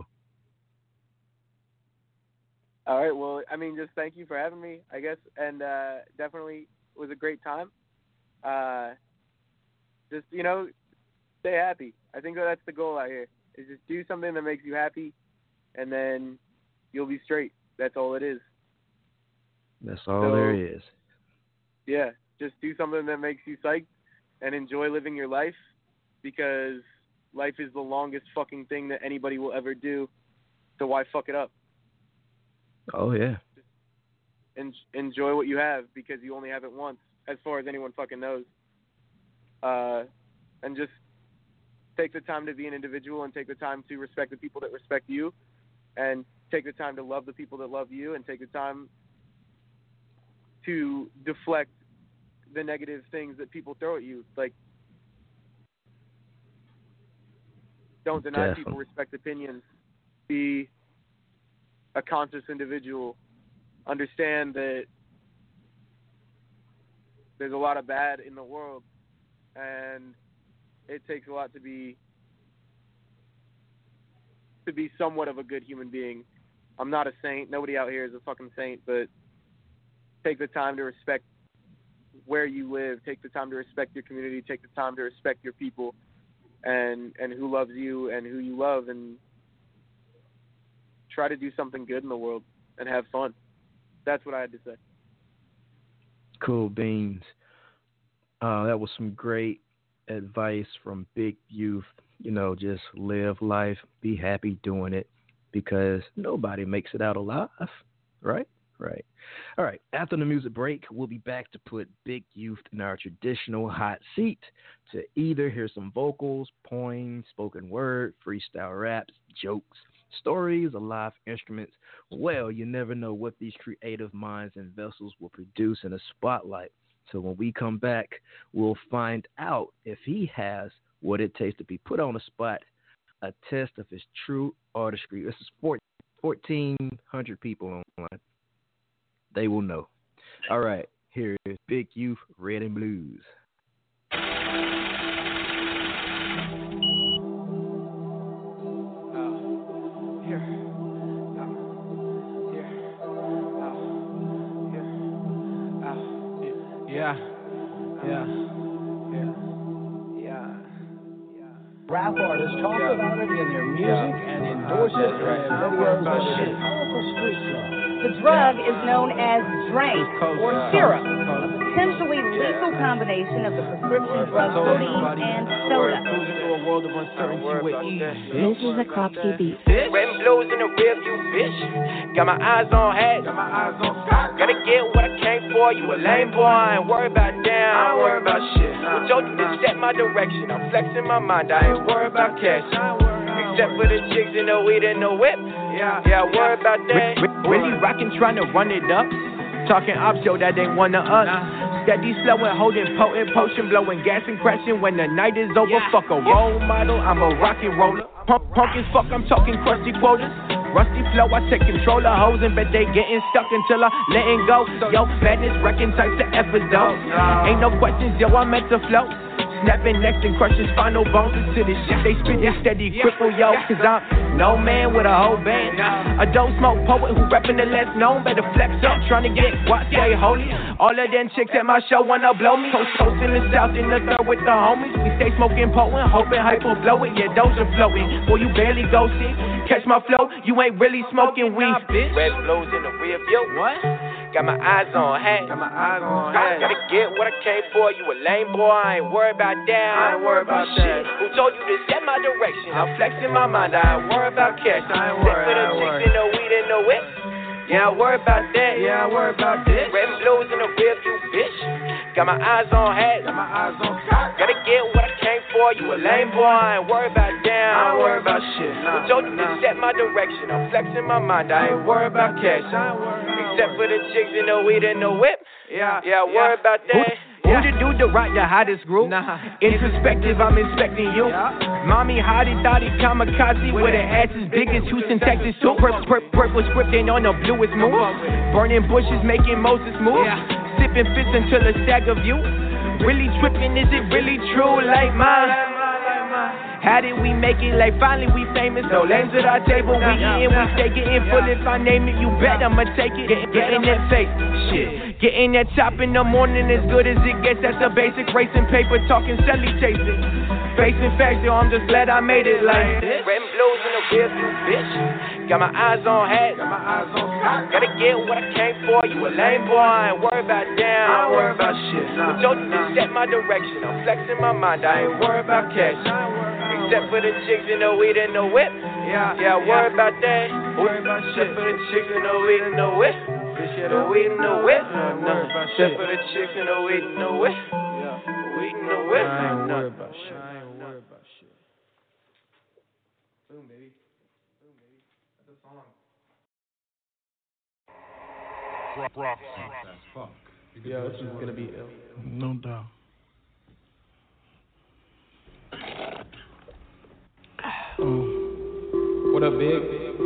E: All right. Well, I mean, just thank you for having me, I guess, and definitely was a great time. Just, stay happy. I think that's the goal out here, is just do something that makes you happy, and then you'll be straight. That's all it is.
D: That's all there is.
E: Yeah, just do something that makes you psyched and enjoy living your life, because life is the longest fucking thing that anybody will ever do, so why fuck it up?
D: Oh, yeah.
E: Just enjoy what you have, because you only have it once, as far as anyone fucking knows. And just take the time to be an individual, and take the time to respect the people that respect you, and take the time to love the people that love you, and take the time to deflect the negative things that people throw at you. Like, don't deny people respect opinions. Be a conscious individual. Understand that there's a lot of bad in the world, and it takes a lot to be somewhat of a good human being. I'm not a saint. Nobody out here is a fucking saint, but take the time to respect where you live. Take the time to respect your community. Take the time to respect your people and who loves you and who you love, and try to do something good in the world and have fun. That's what I had to say.
D: Cool beans. That was some great advice from Big Youth. You know, just live life, be happy doing it, because nobody makes it out alive, right? Right. All right. After the music break, we'll be back to put Big Youth in our traditional hot seat to either hear some vocals, poems, spoken word, freestyle raps, jokes, stories, or live instruments. Well, you never know what these creative minds and vessels will produce in a spotlight. So when we come back, we'll find out if he has what it takes to be put on the spot, a test of his true artistry. This is 1,400 people online. They will know. All right, here is Big Youth, Red and Blues.
H: Rap artists talk about it in their music and endorse it in their videos. It's powerful street love.
I: The drug is known as Drink or syrup, a potentially lethal combination of the prescription drug codeine and soda.
F: This is a Cropsy beat.
C: Red and blues in the rear view, bitch. Got my eyes on hat. Gotta get what I came for. You a lame boy, I ain't worried about damn. I ain't worried about shit. Who told you to set my direction? I'm flexing my mind, I ain't worried about cash. Except for the chicks in the weed and the whip. Yeah, worry about that. Really rockin', trying to run it up. Talking ops, yo, that ain't one of us. Steady slowing, holding potent potion, blowing gas and crashing when the night is over. Fuck a role model, I'm a rock and roller. Punk as fuck, I'm talking crusty quotas. Rusty flow, I take control of hoes and bet they getting stuck until I letting go. Yo, madness, wrecking types of episodes. Ain't no questions, yo, I'm meant to float. Snapping necks and crushing spinal bones into this shit they spitting steady cripple, yo. Cause I'm no man with a whole band. A dope smoke poet who rapping the less known. Better flex up, trying to get what stay holy. All of them chicks at my show wanna blow me. Toast in the south, in the third with the homies. We stay smoking potent, hoping hyper blow it. Yeah, those are flowing. Boy, you barely go see. Catch my flow, you ain't really smoking weed, bitch. Red blows in the rear view. What? Got my eyes on hat. Gotta get what I came for. You a lame boy, I ain't worried about that. I ain't worried about shit. Who told you to set my direction? I'm flexing my mind, I ain't worried about cash. I ain't worried. For the chicks in the weed and the whip. Yeah, I worry about that. Yeah, I worry about this. Red and blues in the rear view, bitch. Got my eyes on hat. Gotta get what I came for. You a lame boy, I ain't worried about that. I ain't worried about shit. Who told you to set my direction? I'm flexing my mind, I ain't worried about cash. I ain't worried. Except for the chicks in the weed and the whip. Yeah, worry about that. Who the dude to rock the hottest group? Introspective, I'm inspecting you. Mommy hottie, thotty, kamikaze with an ass as big as Houston, Texas too. Purple scripting on the bluest move. Burning bushes, making Moses move. Sipping fits until a stag of you. Really tripping, is it really true? Like mine. How did we make it? Like finally we famous. No lames at our table. We eating, we stay getting full. If I name it, you bet I'ma take it. Getting that face, shit. Getting that top in the morning as good as it gets. That's a basic racing paper, talking celly chasing. Facing facts, yo, I'm just glad I made it like this. Red and blues in the rear view, bitch. Got my eyes on hat. Gotta get what I came for. You a lame boy, I ain't worried about damn. I ain't worried about shit. Who told you to set my direction? I'm flexing my mind, I ain't worried about cash. Except for the chicks in the weed and the whip. Yeah, worry about that. Except for the chicks in the weed and the whip. The weed and the whip. Except for the chicks in the weed and the whip. Weed and the whip. I ain't worried about shit. Boom, baby. That's a song.
B: Roxy as fuck. Yeah, this is gonna be ill.
J: No doubt.
B: What up, Big?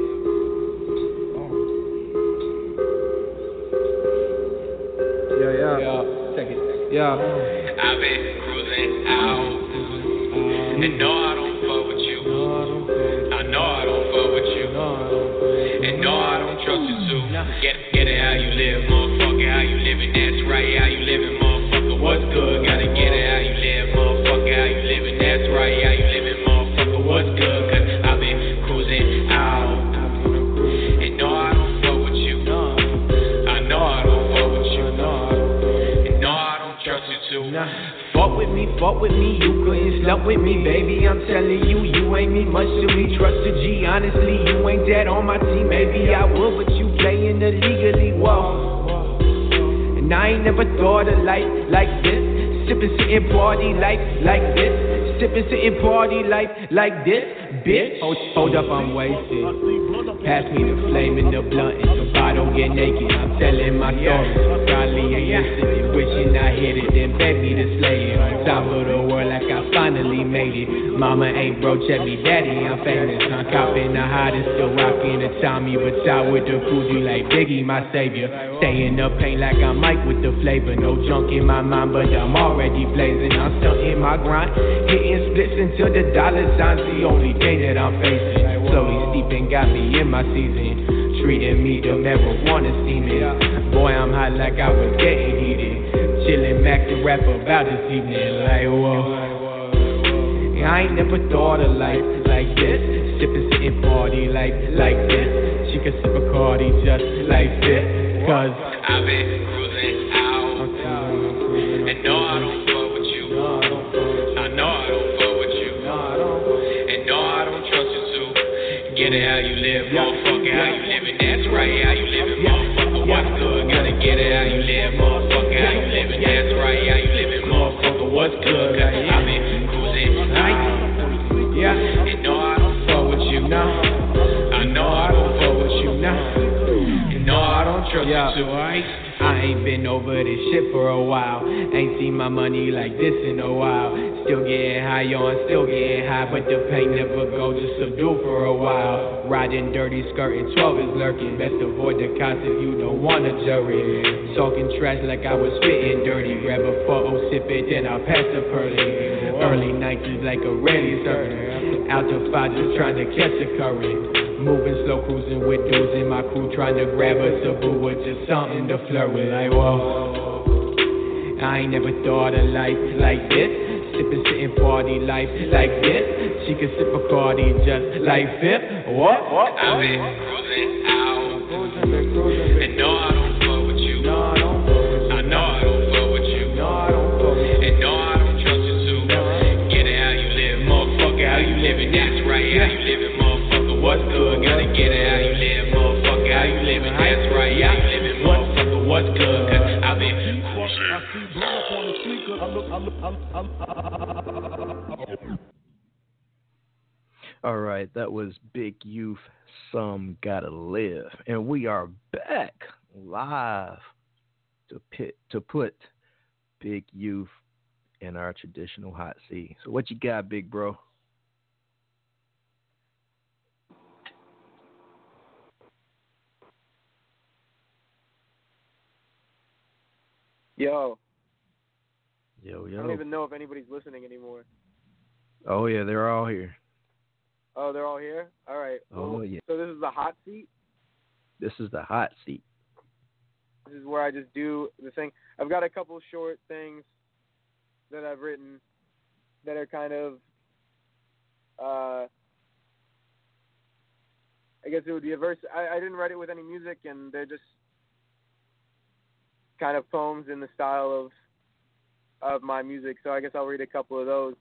B: Yeah. Check it. Yeah.
C: I've been cruising out, and no, I don't fuck with you. I know I don't fuck with you, and no, I don't trust you too. Get it how you live, motherfucker. How you living? That's right. How you living, motherfucker? What's good? Gotta get it how you live, motherfucker. How you living? That's right. How you living, motherfucker? What's good? 'Cause I've been cruising out, and no, I don't fuck with you. I know I don't fuck with you, and no, I don't trust you too. Fuck with me, you couldn't slept with me, baby. I'm telling you, you ain't me much to be trusted. G, honestly, you ain't that on my team. Maybe I would, but you playing illegally, whoa. And I ain't never thought of life like this. Sippin', sittin', party like this. Sippin', sittin', party like this. Bitch, hold up, I'm wasted. Pass me the flame and the blunt, and so I don't get naked. I'm telling my story. Probably ain't listening, wishing I hit it, then beg me to slay it. On top of the world, like I finally made it. Mama ain't broke, check me, daddy, I'm famous. I'm copping the hottest, still rocking the Tommy, but out with the Fuji like Biggie, my savior. Stay in the paint like I'm Mike with the flavor. No junk in my mind, but I'm already blazing. I'm stunting my grind, hitting splits until the dollar signs the only thing that I'm facing. Slowly steeping, got me in my season. Treating me the marijuana steaming. Boy, I'm hot like I was getting heated. Chillin' Mac to rap about this evening. Like, whoa. I ain't never thought of life like this. Sippin', sittin', party like this. She can sip a Cardi just like this. 'Cause I've been cruising out, and no, I don't fuck with you. I know I don't fuck with you, and no, I don't trust you too. Get it how you live, motherfucker. How you living? That's right. How you living, motherfucker? What's good? Gotta get it how you live, motherfucker. How you living? That's right. How you living, motherfucker? What's good? 'Cause I've been cruising out, yeah, and no, I don't fuck with you now. I know I don't fuck with you now. No, I don't trust you too, alright? I ain't been over this shit for a while. Ain't seen my money like this in a while. Still getting high on, still getting high, but the pain never go to subdue for a while. Riding dirty, skirting 12 is lurking. Best avoid the cops if you don't want a jury. Talking trash like I was spitting dirty. Grab a photo, sip it, then I'll pass the pearly. Early 90s like a rally surfing. Out the five just trying to catch the current. Moving slow, cruising with dudes in my crew, trying to grab a taboo with just something to flirt with. Like, whoa, I ain't never thought of life like this. Sippin', sittin', party like this. She can sip a Cardi just like Fifth. What? I've been cruising out, and no, I don't fuck with you. I know I don't fuck with you, and no, I don't trust you too. Get it how you live, motherfucker. How you living? That's right. How you living, motherfucker? What's good? Gotta get it how you live, motherfucker. How you living? That's right. How you living, motherfucker? What's good? 'Cause I've been
D: All right, that was Big Youth, Some Gotta Live. And we are back live to put Big Youth in our traditional hot seat. So what you got, big bro?
E: Yo.
D: I
E: don't even know if anybody's listening anymore.
D: Oh, yeah, they're all here.
E: Oh, they're all here? All right.
D: Oh, yeah.
E: So this is the hot seat?
D: This is the hot seat.
E: This is where I just do the thing. I've got a couple of short things that I've written that are kind of, I guess it would be a verse. I didn't write it with any music, and they're just kind of poems in the style of my music. So I guess I'll read a couple of those.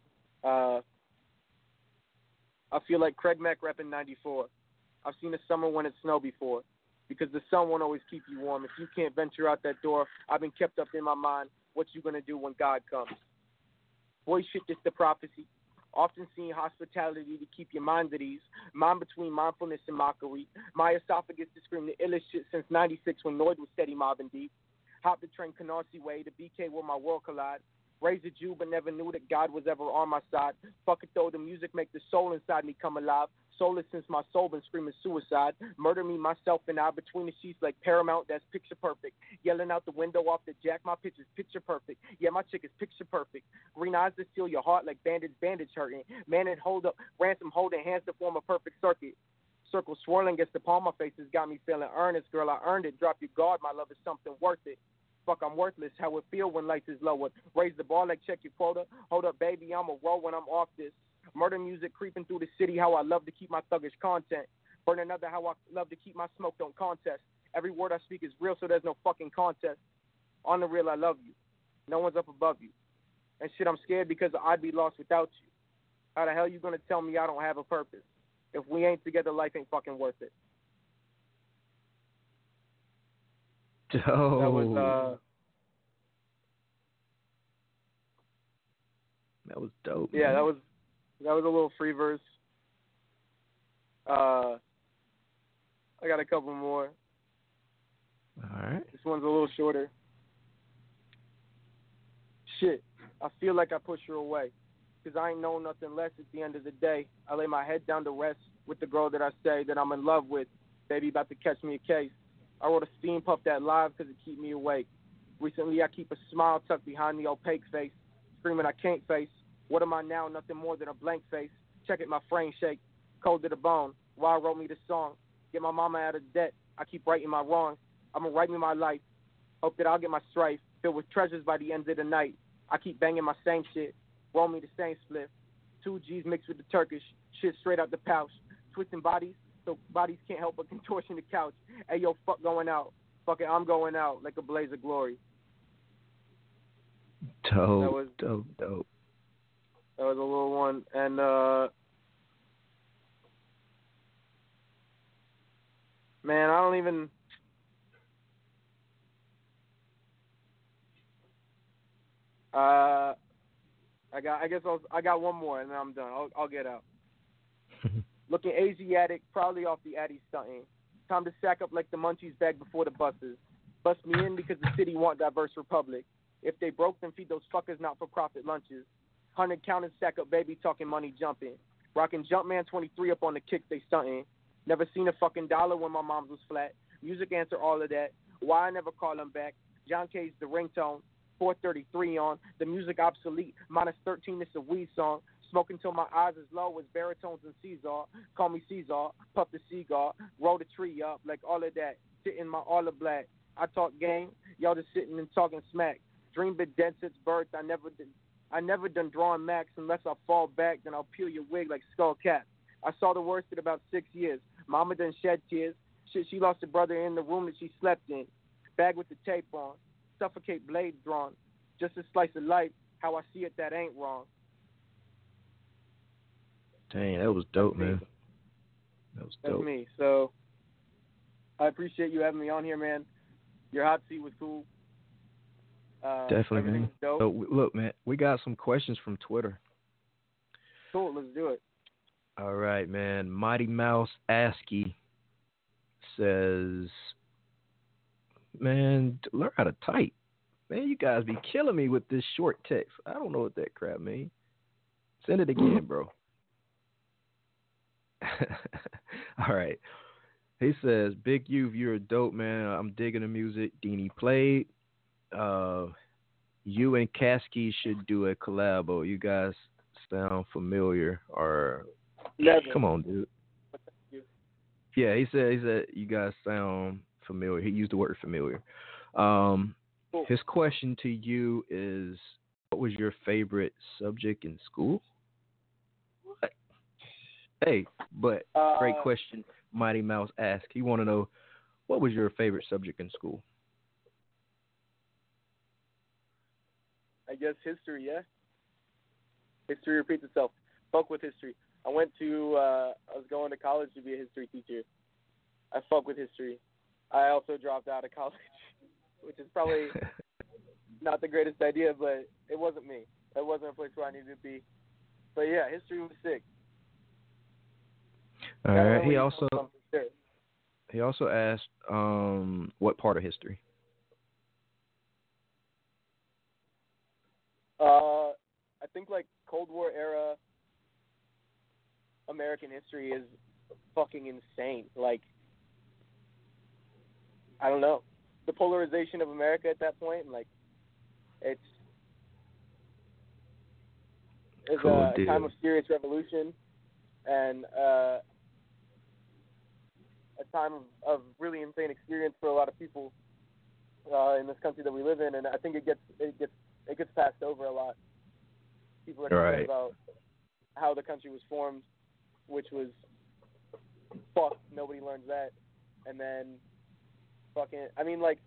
E: I feel like Craig Mack repping 94. I've seen a summer when it snowed before, because the sun won't always keep you warm. If you can't venture out that door, I've been kept up in my mind. What you gonna do when God comes? Boy, shit, this the prophecy. Often seen hospitality to keep your mind at ease. Mind between mindfulness and mockery. My esophagus to scream the illest shit since 96 when Lloyd was steady mobbing deep. Hop the train Canarsie Way to BK where my world collide. Raised a Jew but never knew that God was ever on my side. Fuck it though, the music make the soul inside me come alive. Soulless since my soul been screaming suicide. Murder me, myself, and I between the sheets like Paramount, that's picture perfect. Yelling out the window off the jack, my picture's picture perfect. Yeah, my chick is picture perfect. Green eyes that steal your heart like bandage hurting. Man and hold up, ransom holding hands to form a perfect circuit. Circle swirling against the palm of my face has got me feeling earnest. Girl, I earned it. Drop your guard, my love is something worth it. Fuck, I'm worthless. How it feel when lights is lowered. Raise the bar like check your quota. Hold up, baby, I'ma roll when I'm off this. Murder music creeping through the city. How I love to keep my thuggish content. Burn another. How I love to keep my smoke. Don't contest. Every word I speak is real, so there's no fucking contest. On the real, I love you. No one's up above you. And shit, I'm scared because I'd be lost without you. How the hell you gonna tell me I don't have a purpose? If we ain't together, life ain't fucking worth it.
D: Oh. That was dope.
E: Yeah,
D: man.
E: that was a little free verse. I got a couple more.
D: All right.
E: This one's a little shorter. Shit, I feel like I push her away. Cause I ain't know nothing less at the end of the day. I lay my head down to rest with the girl that I say that I'm in love with. Baby about to catch me a case. I wrote a steam puff that live cause it keep me awake. Recently I keep a smile tucked behind the opaque face. Screaming I can't face. What am I now? Nothing more than a blank face. Check it, my frame shake. Cold to the bone. Why wrote me this song? Get my mama out of debt. I keep writing my wrongs. I'ma write me my life. Hope that I'll get my strife filled with treasures by the end of the night. I keep banging my same shit. Roll me the same split. 2 G's mixed with the Turkish. Shit straight out the pouch. Twisting bodies so bodies can't help but contortion the couch. Hey, yo, fuck going out. Fuck it, I'm going out like a blaze of glory.
D: Dope.
E: That was a little one. And, man, I don't even... I got one more and then I'm done. I'll get out. Looking Asiatic, probably off the Addy stunting. Time to sack up like the munchies back before the buses. Bust me in because the city want diverse republic. If they broke, then feed those fuckers not-for-profit lunches. 100 counting sack up baby talking money jumping. Rocking Jumpman 23 up on the kick they stunting. Never seen a fucking dollar when my mom's was flat. Music answer all of that. Why I never call them back. John K's the ringtone. 433 on. The music obsolete. -13, it's a weed song. Smoking till my eyes is low as baritones and Caesar. Call me Caesar. Puff the cigar. Roll the tree up. Like all of that. Sitting my all of black. I talk game. Y'all just sitting and talking smack. Dream bit dead since birth. I never done drawing max unless I fall back. Then I'll peel your wig like skull cap. I saw the worst in about 6 years. Mama done shed tears. Shit, she lost a brother in the room that she slept in. Bag with the tape on. Suffocate blade drawn. Just a slice of life. How I see it, that ain't wrong.
D: Dang, that was dope,
E: That's
D: man. That was dope.
E: That's me. So I appreciate you having me on here, man. Your hot seat was cool.
D: Definitely, man.
E: Dope.
D: So, look, man, we got some questions from Twitter.
E: Cool, let's do it.
D: All right, man. Mighty Mouse ASCII says, man, learn how to type. Man, you guys be killing me with this short text. I don't know what that crap means. Send it again, bro. All right. He says, Big Youth, you're a dope, man. I'm digging the music Deanie played. You and Kasky should do a collabo. You guys sound familiar. Or
E: Never.
D: Come on, dude. Yeah, he said you guys sound familiar. He used the word familiar.
E: Cool.
D: His question to you is, what was your favorite subject in school? What? Hey, but great question. Mighty Mouse asked. He want to know, what was your favorite subject in school?
E: I guess history, yeah. History repeats itself. Fuck with history. I was going to college to be a history teacher. I fuck with history. I also dropped out of college, which is probably not the greatest idea, but it wasn't me. That wasn't a place where I needed to be. But yeah, history was sick.
D: All right. He also asked, what part of history?
E: Cold War era American history is fucking insane. Like, I don't know, the polarization of America at that point, like, it's
D: Cool
E: a time of serious revolution and a time of really insane experience for a lot of people in this country that we live in, and I think it gets passed over a lot. People are concerned about how the country was formed, which was fuck. Nobody learns that, and then fucking. I mean, like,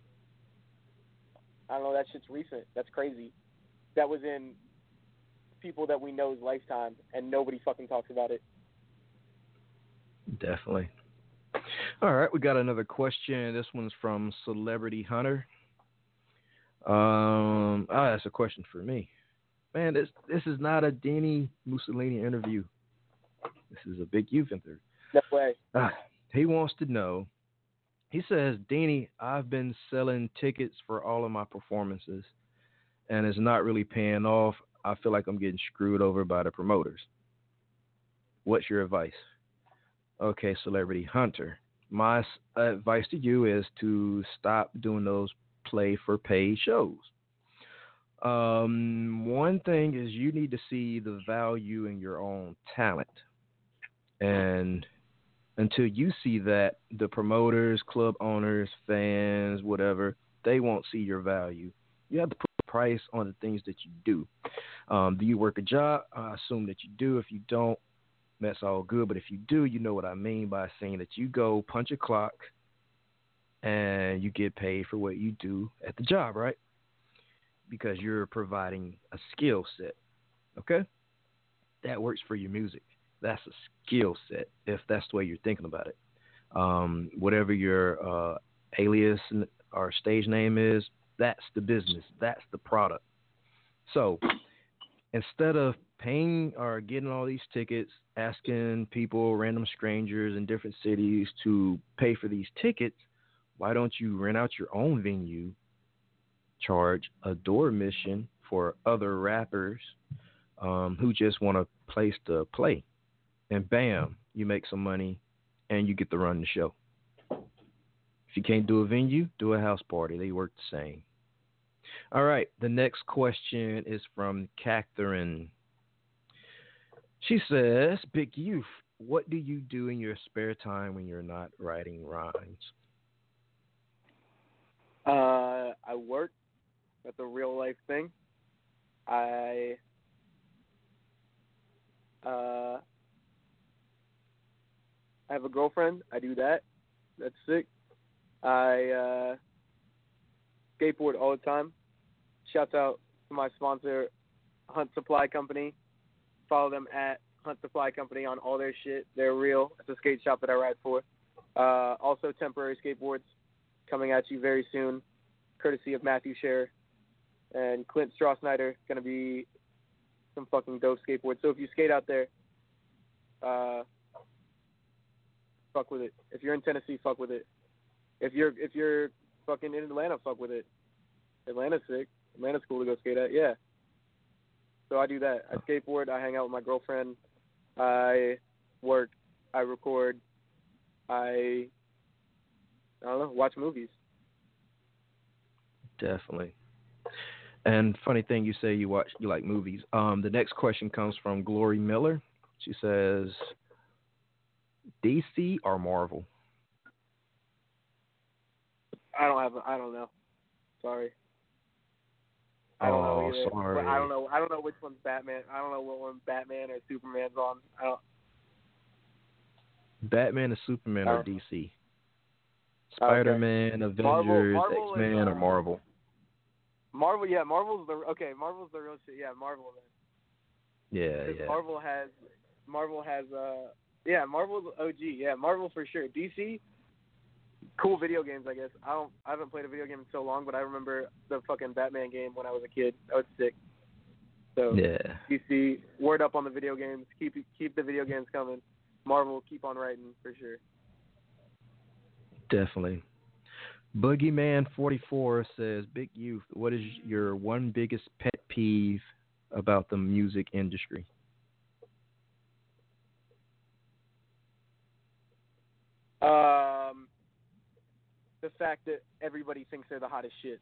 E: I don't know. That shit's recent. That's crazy. That was in people that we know's lifetime, and nobody fucking talks about it.
D: Definitely. All right, we got another question. This one's from Celebrity Hunter. That's a question for me. Man, this is not a Denny Mussolini interview. This is a Big Youth interview.
E: No way.
D: He wants to know. He says, Denny, I've been selling tickets for all of my performances, and it's not really paying off. I feel like I'm getting screwed over by the promoters. What's your advice? Okay, Celebrity Hunter. My advice to you is to stop doing those play-for-pay shows. One thing is you need to see the value in your own talent. And until you see that, the promoters, club owners, fans, whatever, they won't see your value. You have to put a price on the things that you do. Do you work a job? I assume that you do. If you don't, that's all good. But if you do, you know what I mean by saying that you go punch a clock and you get paid for what you do at the job, right? Because you're providing a skill set, okay? That works for your music. That's a skill set if that's the way you're thinking about it. Whatever your alias or stage name is, that's the business. That's the product. So instead of paying or getting all these tickets, asking people, random strangers in different cities to pay for these tickets, why don't you rent out your own venue, charge a door admission for other rappers who just want a place to play, and bam, you make some money and you get to run the show. If you can't do a venue, do a house party. They work the same. All right, the next question is from Catherine. She says, Big Youth, what do you do in your spare time when you're not writing rhymes?
E: I work. That's a real life thing. I have a girlfriend. I do that. That's sick. I skateboard all the time. Shouts out to my sponsor, Hunt Supply Company. Follow them at Hunt Supply Company on all their shit. They're real. It's a skate shop that I ride for. Also, Temporary Skateboards coming at you very soon, courtesy of Matthew Scher and Clint Straw-Snyder. Going to be some fucking dope skateboards. So if you skate out there, fuck with it. If you're in Tennessee, fuck with it. If you're fucking in Atlanta, fuck with it. Atlanta's sick. Atlanta's cool to go skate at. Yeah. So I do that. I skateboard. I hang out with my girlfriend. I work. I record. I don't know. Watch movies.
D: Definitely. And funny thing, you say you like movies. The next question comes from Glory Miller. She says, DC or Marvel?
E: I don't know. Sorry. I don't know either.
D: Sorry.
E: But I don't know which one's Batman. I don't know what one Batman or Superman's on.
D: Batman and Superman or DC? Spider-Man, okay. Avengers, Marvel X-Men, or Marvel?
E: Marvel, yeah. Marvel's the real shit. Yeah, Marvel then.
D: Yeah.
E: Marvel's OG. Yeah, Marvel for sure. DC, cool video games, I guess. I haven't played a video game in so long, but I remember the fucking Batman game when I was a kid. That was sick. So
D: yeah.
E: DC, word up on the video games. Keep the video games coming. Marvel, keep on writing for sure.
D: Definitely. Boogeyman44 says, Big Youth, what is your one biggest pet peeve about the music industry?
E: The fact that everybody thinks they're the hottest shit.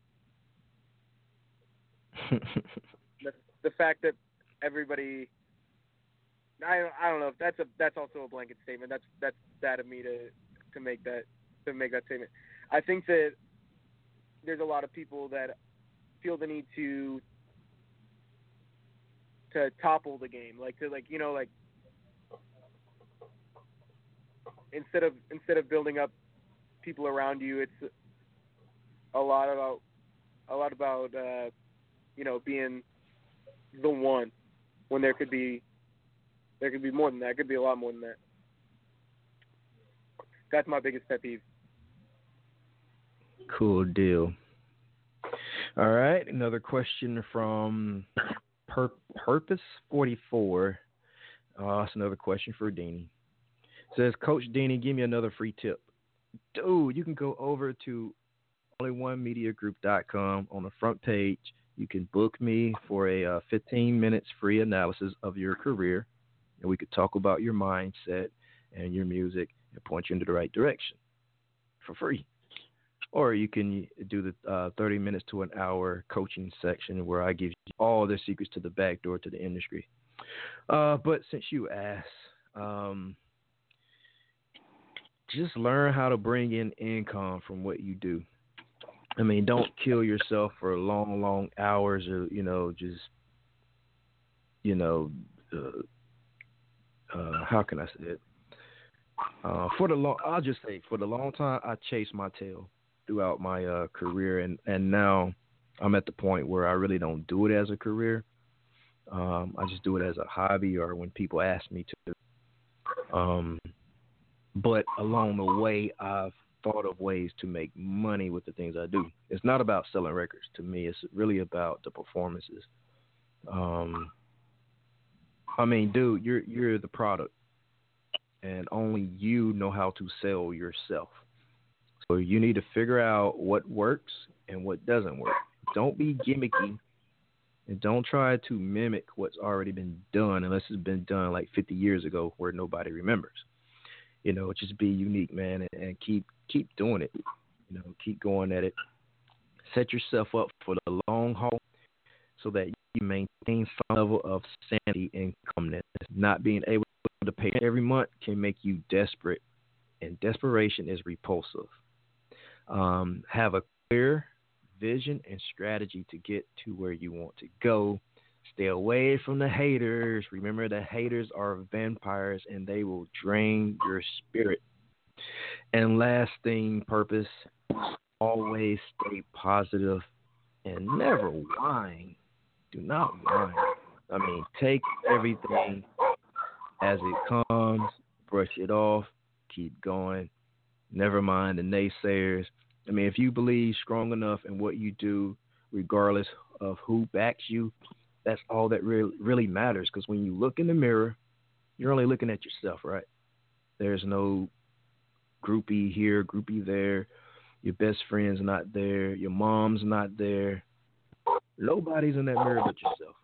E: the fact that everybody, I don't know if that's also a blanket statement. That's that of me to make that statement. I think that there's a lot of people that feel the need to topple the game, instead of building up people around you, it's a lot about being the one, when there could be more than that. It could be a lot more than that. That's my biggest pet peeve.
D: Cool deal. All right, another question from Purpose 44. That's another question for Deanie. Says, Coach Deanie, give me another free tip. Dude, you can go over to onlyonemediagroup.com. On the front page, you can book me for a 15 minutes free analysis of your career, and we could talk about your mindset and your music and point you into the right direction for free. Or you can do the 30 minutes to an hour coaching section where I give you all the secrets to the back door to the industry. But since you asked, just learn how to bring in income from what you do. I mean, don't kill yourself for long, long hours or, how can I say it? For the long time, I chased my tail throughout my career, and now I'm at the point where I really don't do it as a career. I just do it as a hobby or when people ask me to. But along the way, I've thought of ways to make money with the things I do. It's not about selling records to me. It's really about the performances. I mean, dude, you're the product, and only you know how to sell yourself. So you need to figure out what works and what doesn't work. Don't be gimmicky, and don't try to mimic what's already been done unless it's been done like 50 years ago where nobody remembers. Just be unique, man, and keep doing it. Keep going at it. Set yourself up for the long haul so that you maintain some level of sanity and calmness. Not being able to pay every month can make you desperate, and desperation is repulsive. Have a clear vision and strategy to get to where you want to go. Stay away from the haters. Remember, the haters are vampires, and they will drain your spirit. And last thing, Purpose, always stay positive and never whine. Do not whine. I mean, take everything as it comes, brush it off, keep going. Never mind the naysayers. I mean, if you believe strong enough in what you do, regardless of who backs you, that's all that really matters. Because when you look in the mirror, you're only looking at yourself, right? There's no groupie here, groupie there. Your best friend's not there. Your mom's not there. Nobody's in that mirror but yourself.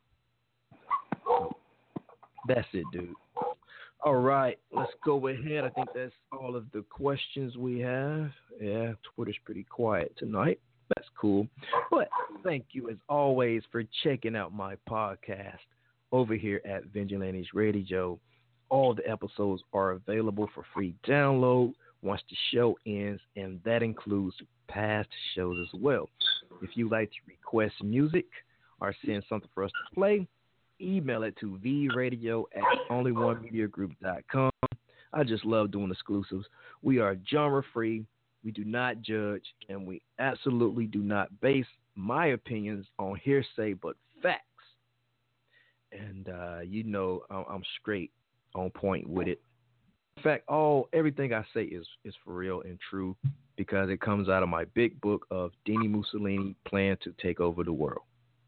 D: So that's it, dude. All right, let's go ahead. I think that's all of the questions we have. Yeah, Twitter's pretty quiet tonight. That's cool. But thank you, as always, for checking out my podcast over here at Vigilantes Radio. All the episodes are available for free download once the show ends, and that includes past shows as well. If you'd like to request music or send something for us to play, email it to vradio@onlyonemediagroup.com. I just love doing exclusives. We are genre-free. We do not judge, and we absolutely do not base my opinions on hearsay but facts. And I'm straight on point with it. In fact, everything I say is for real and true because it comes out of my big book of Deanie Mussolini, Plan to Take Over the World.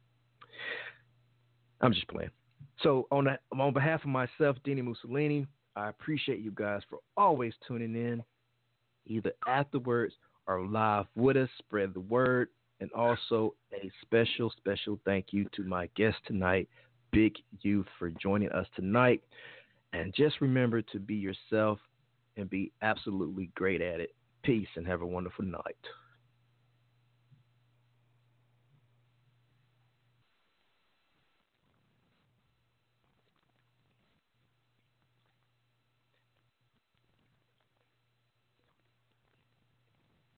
D: I'm just playing. So on behalf of myself, Deanie Mussolini, I appreciate you guys for always tuning in, either afterwards or live with us. Spread the word. And also a special, special thank you to my guest tonight, Big Youth, for joining us tonight. And just remember to be yourself and be absolutely great at it. Peace and have a wonderful night.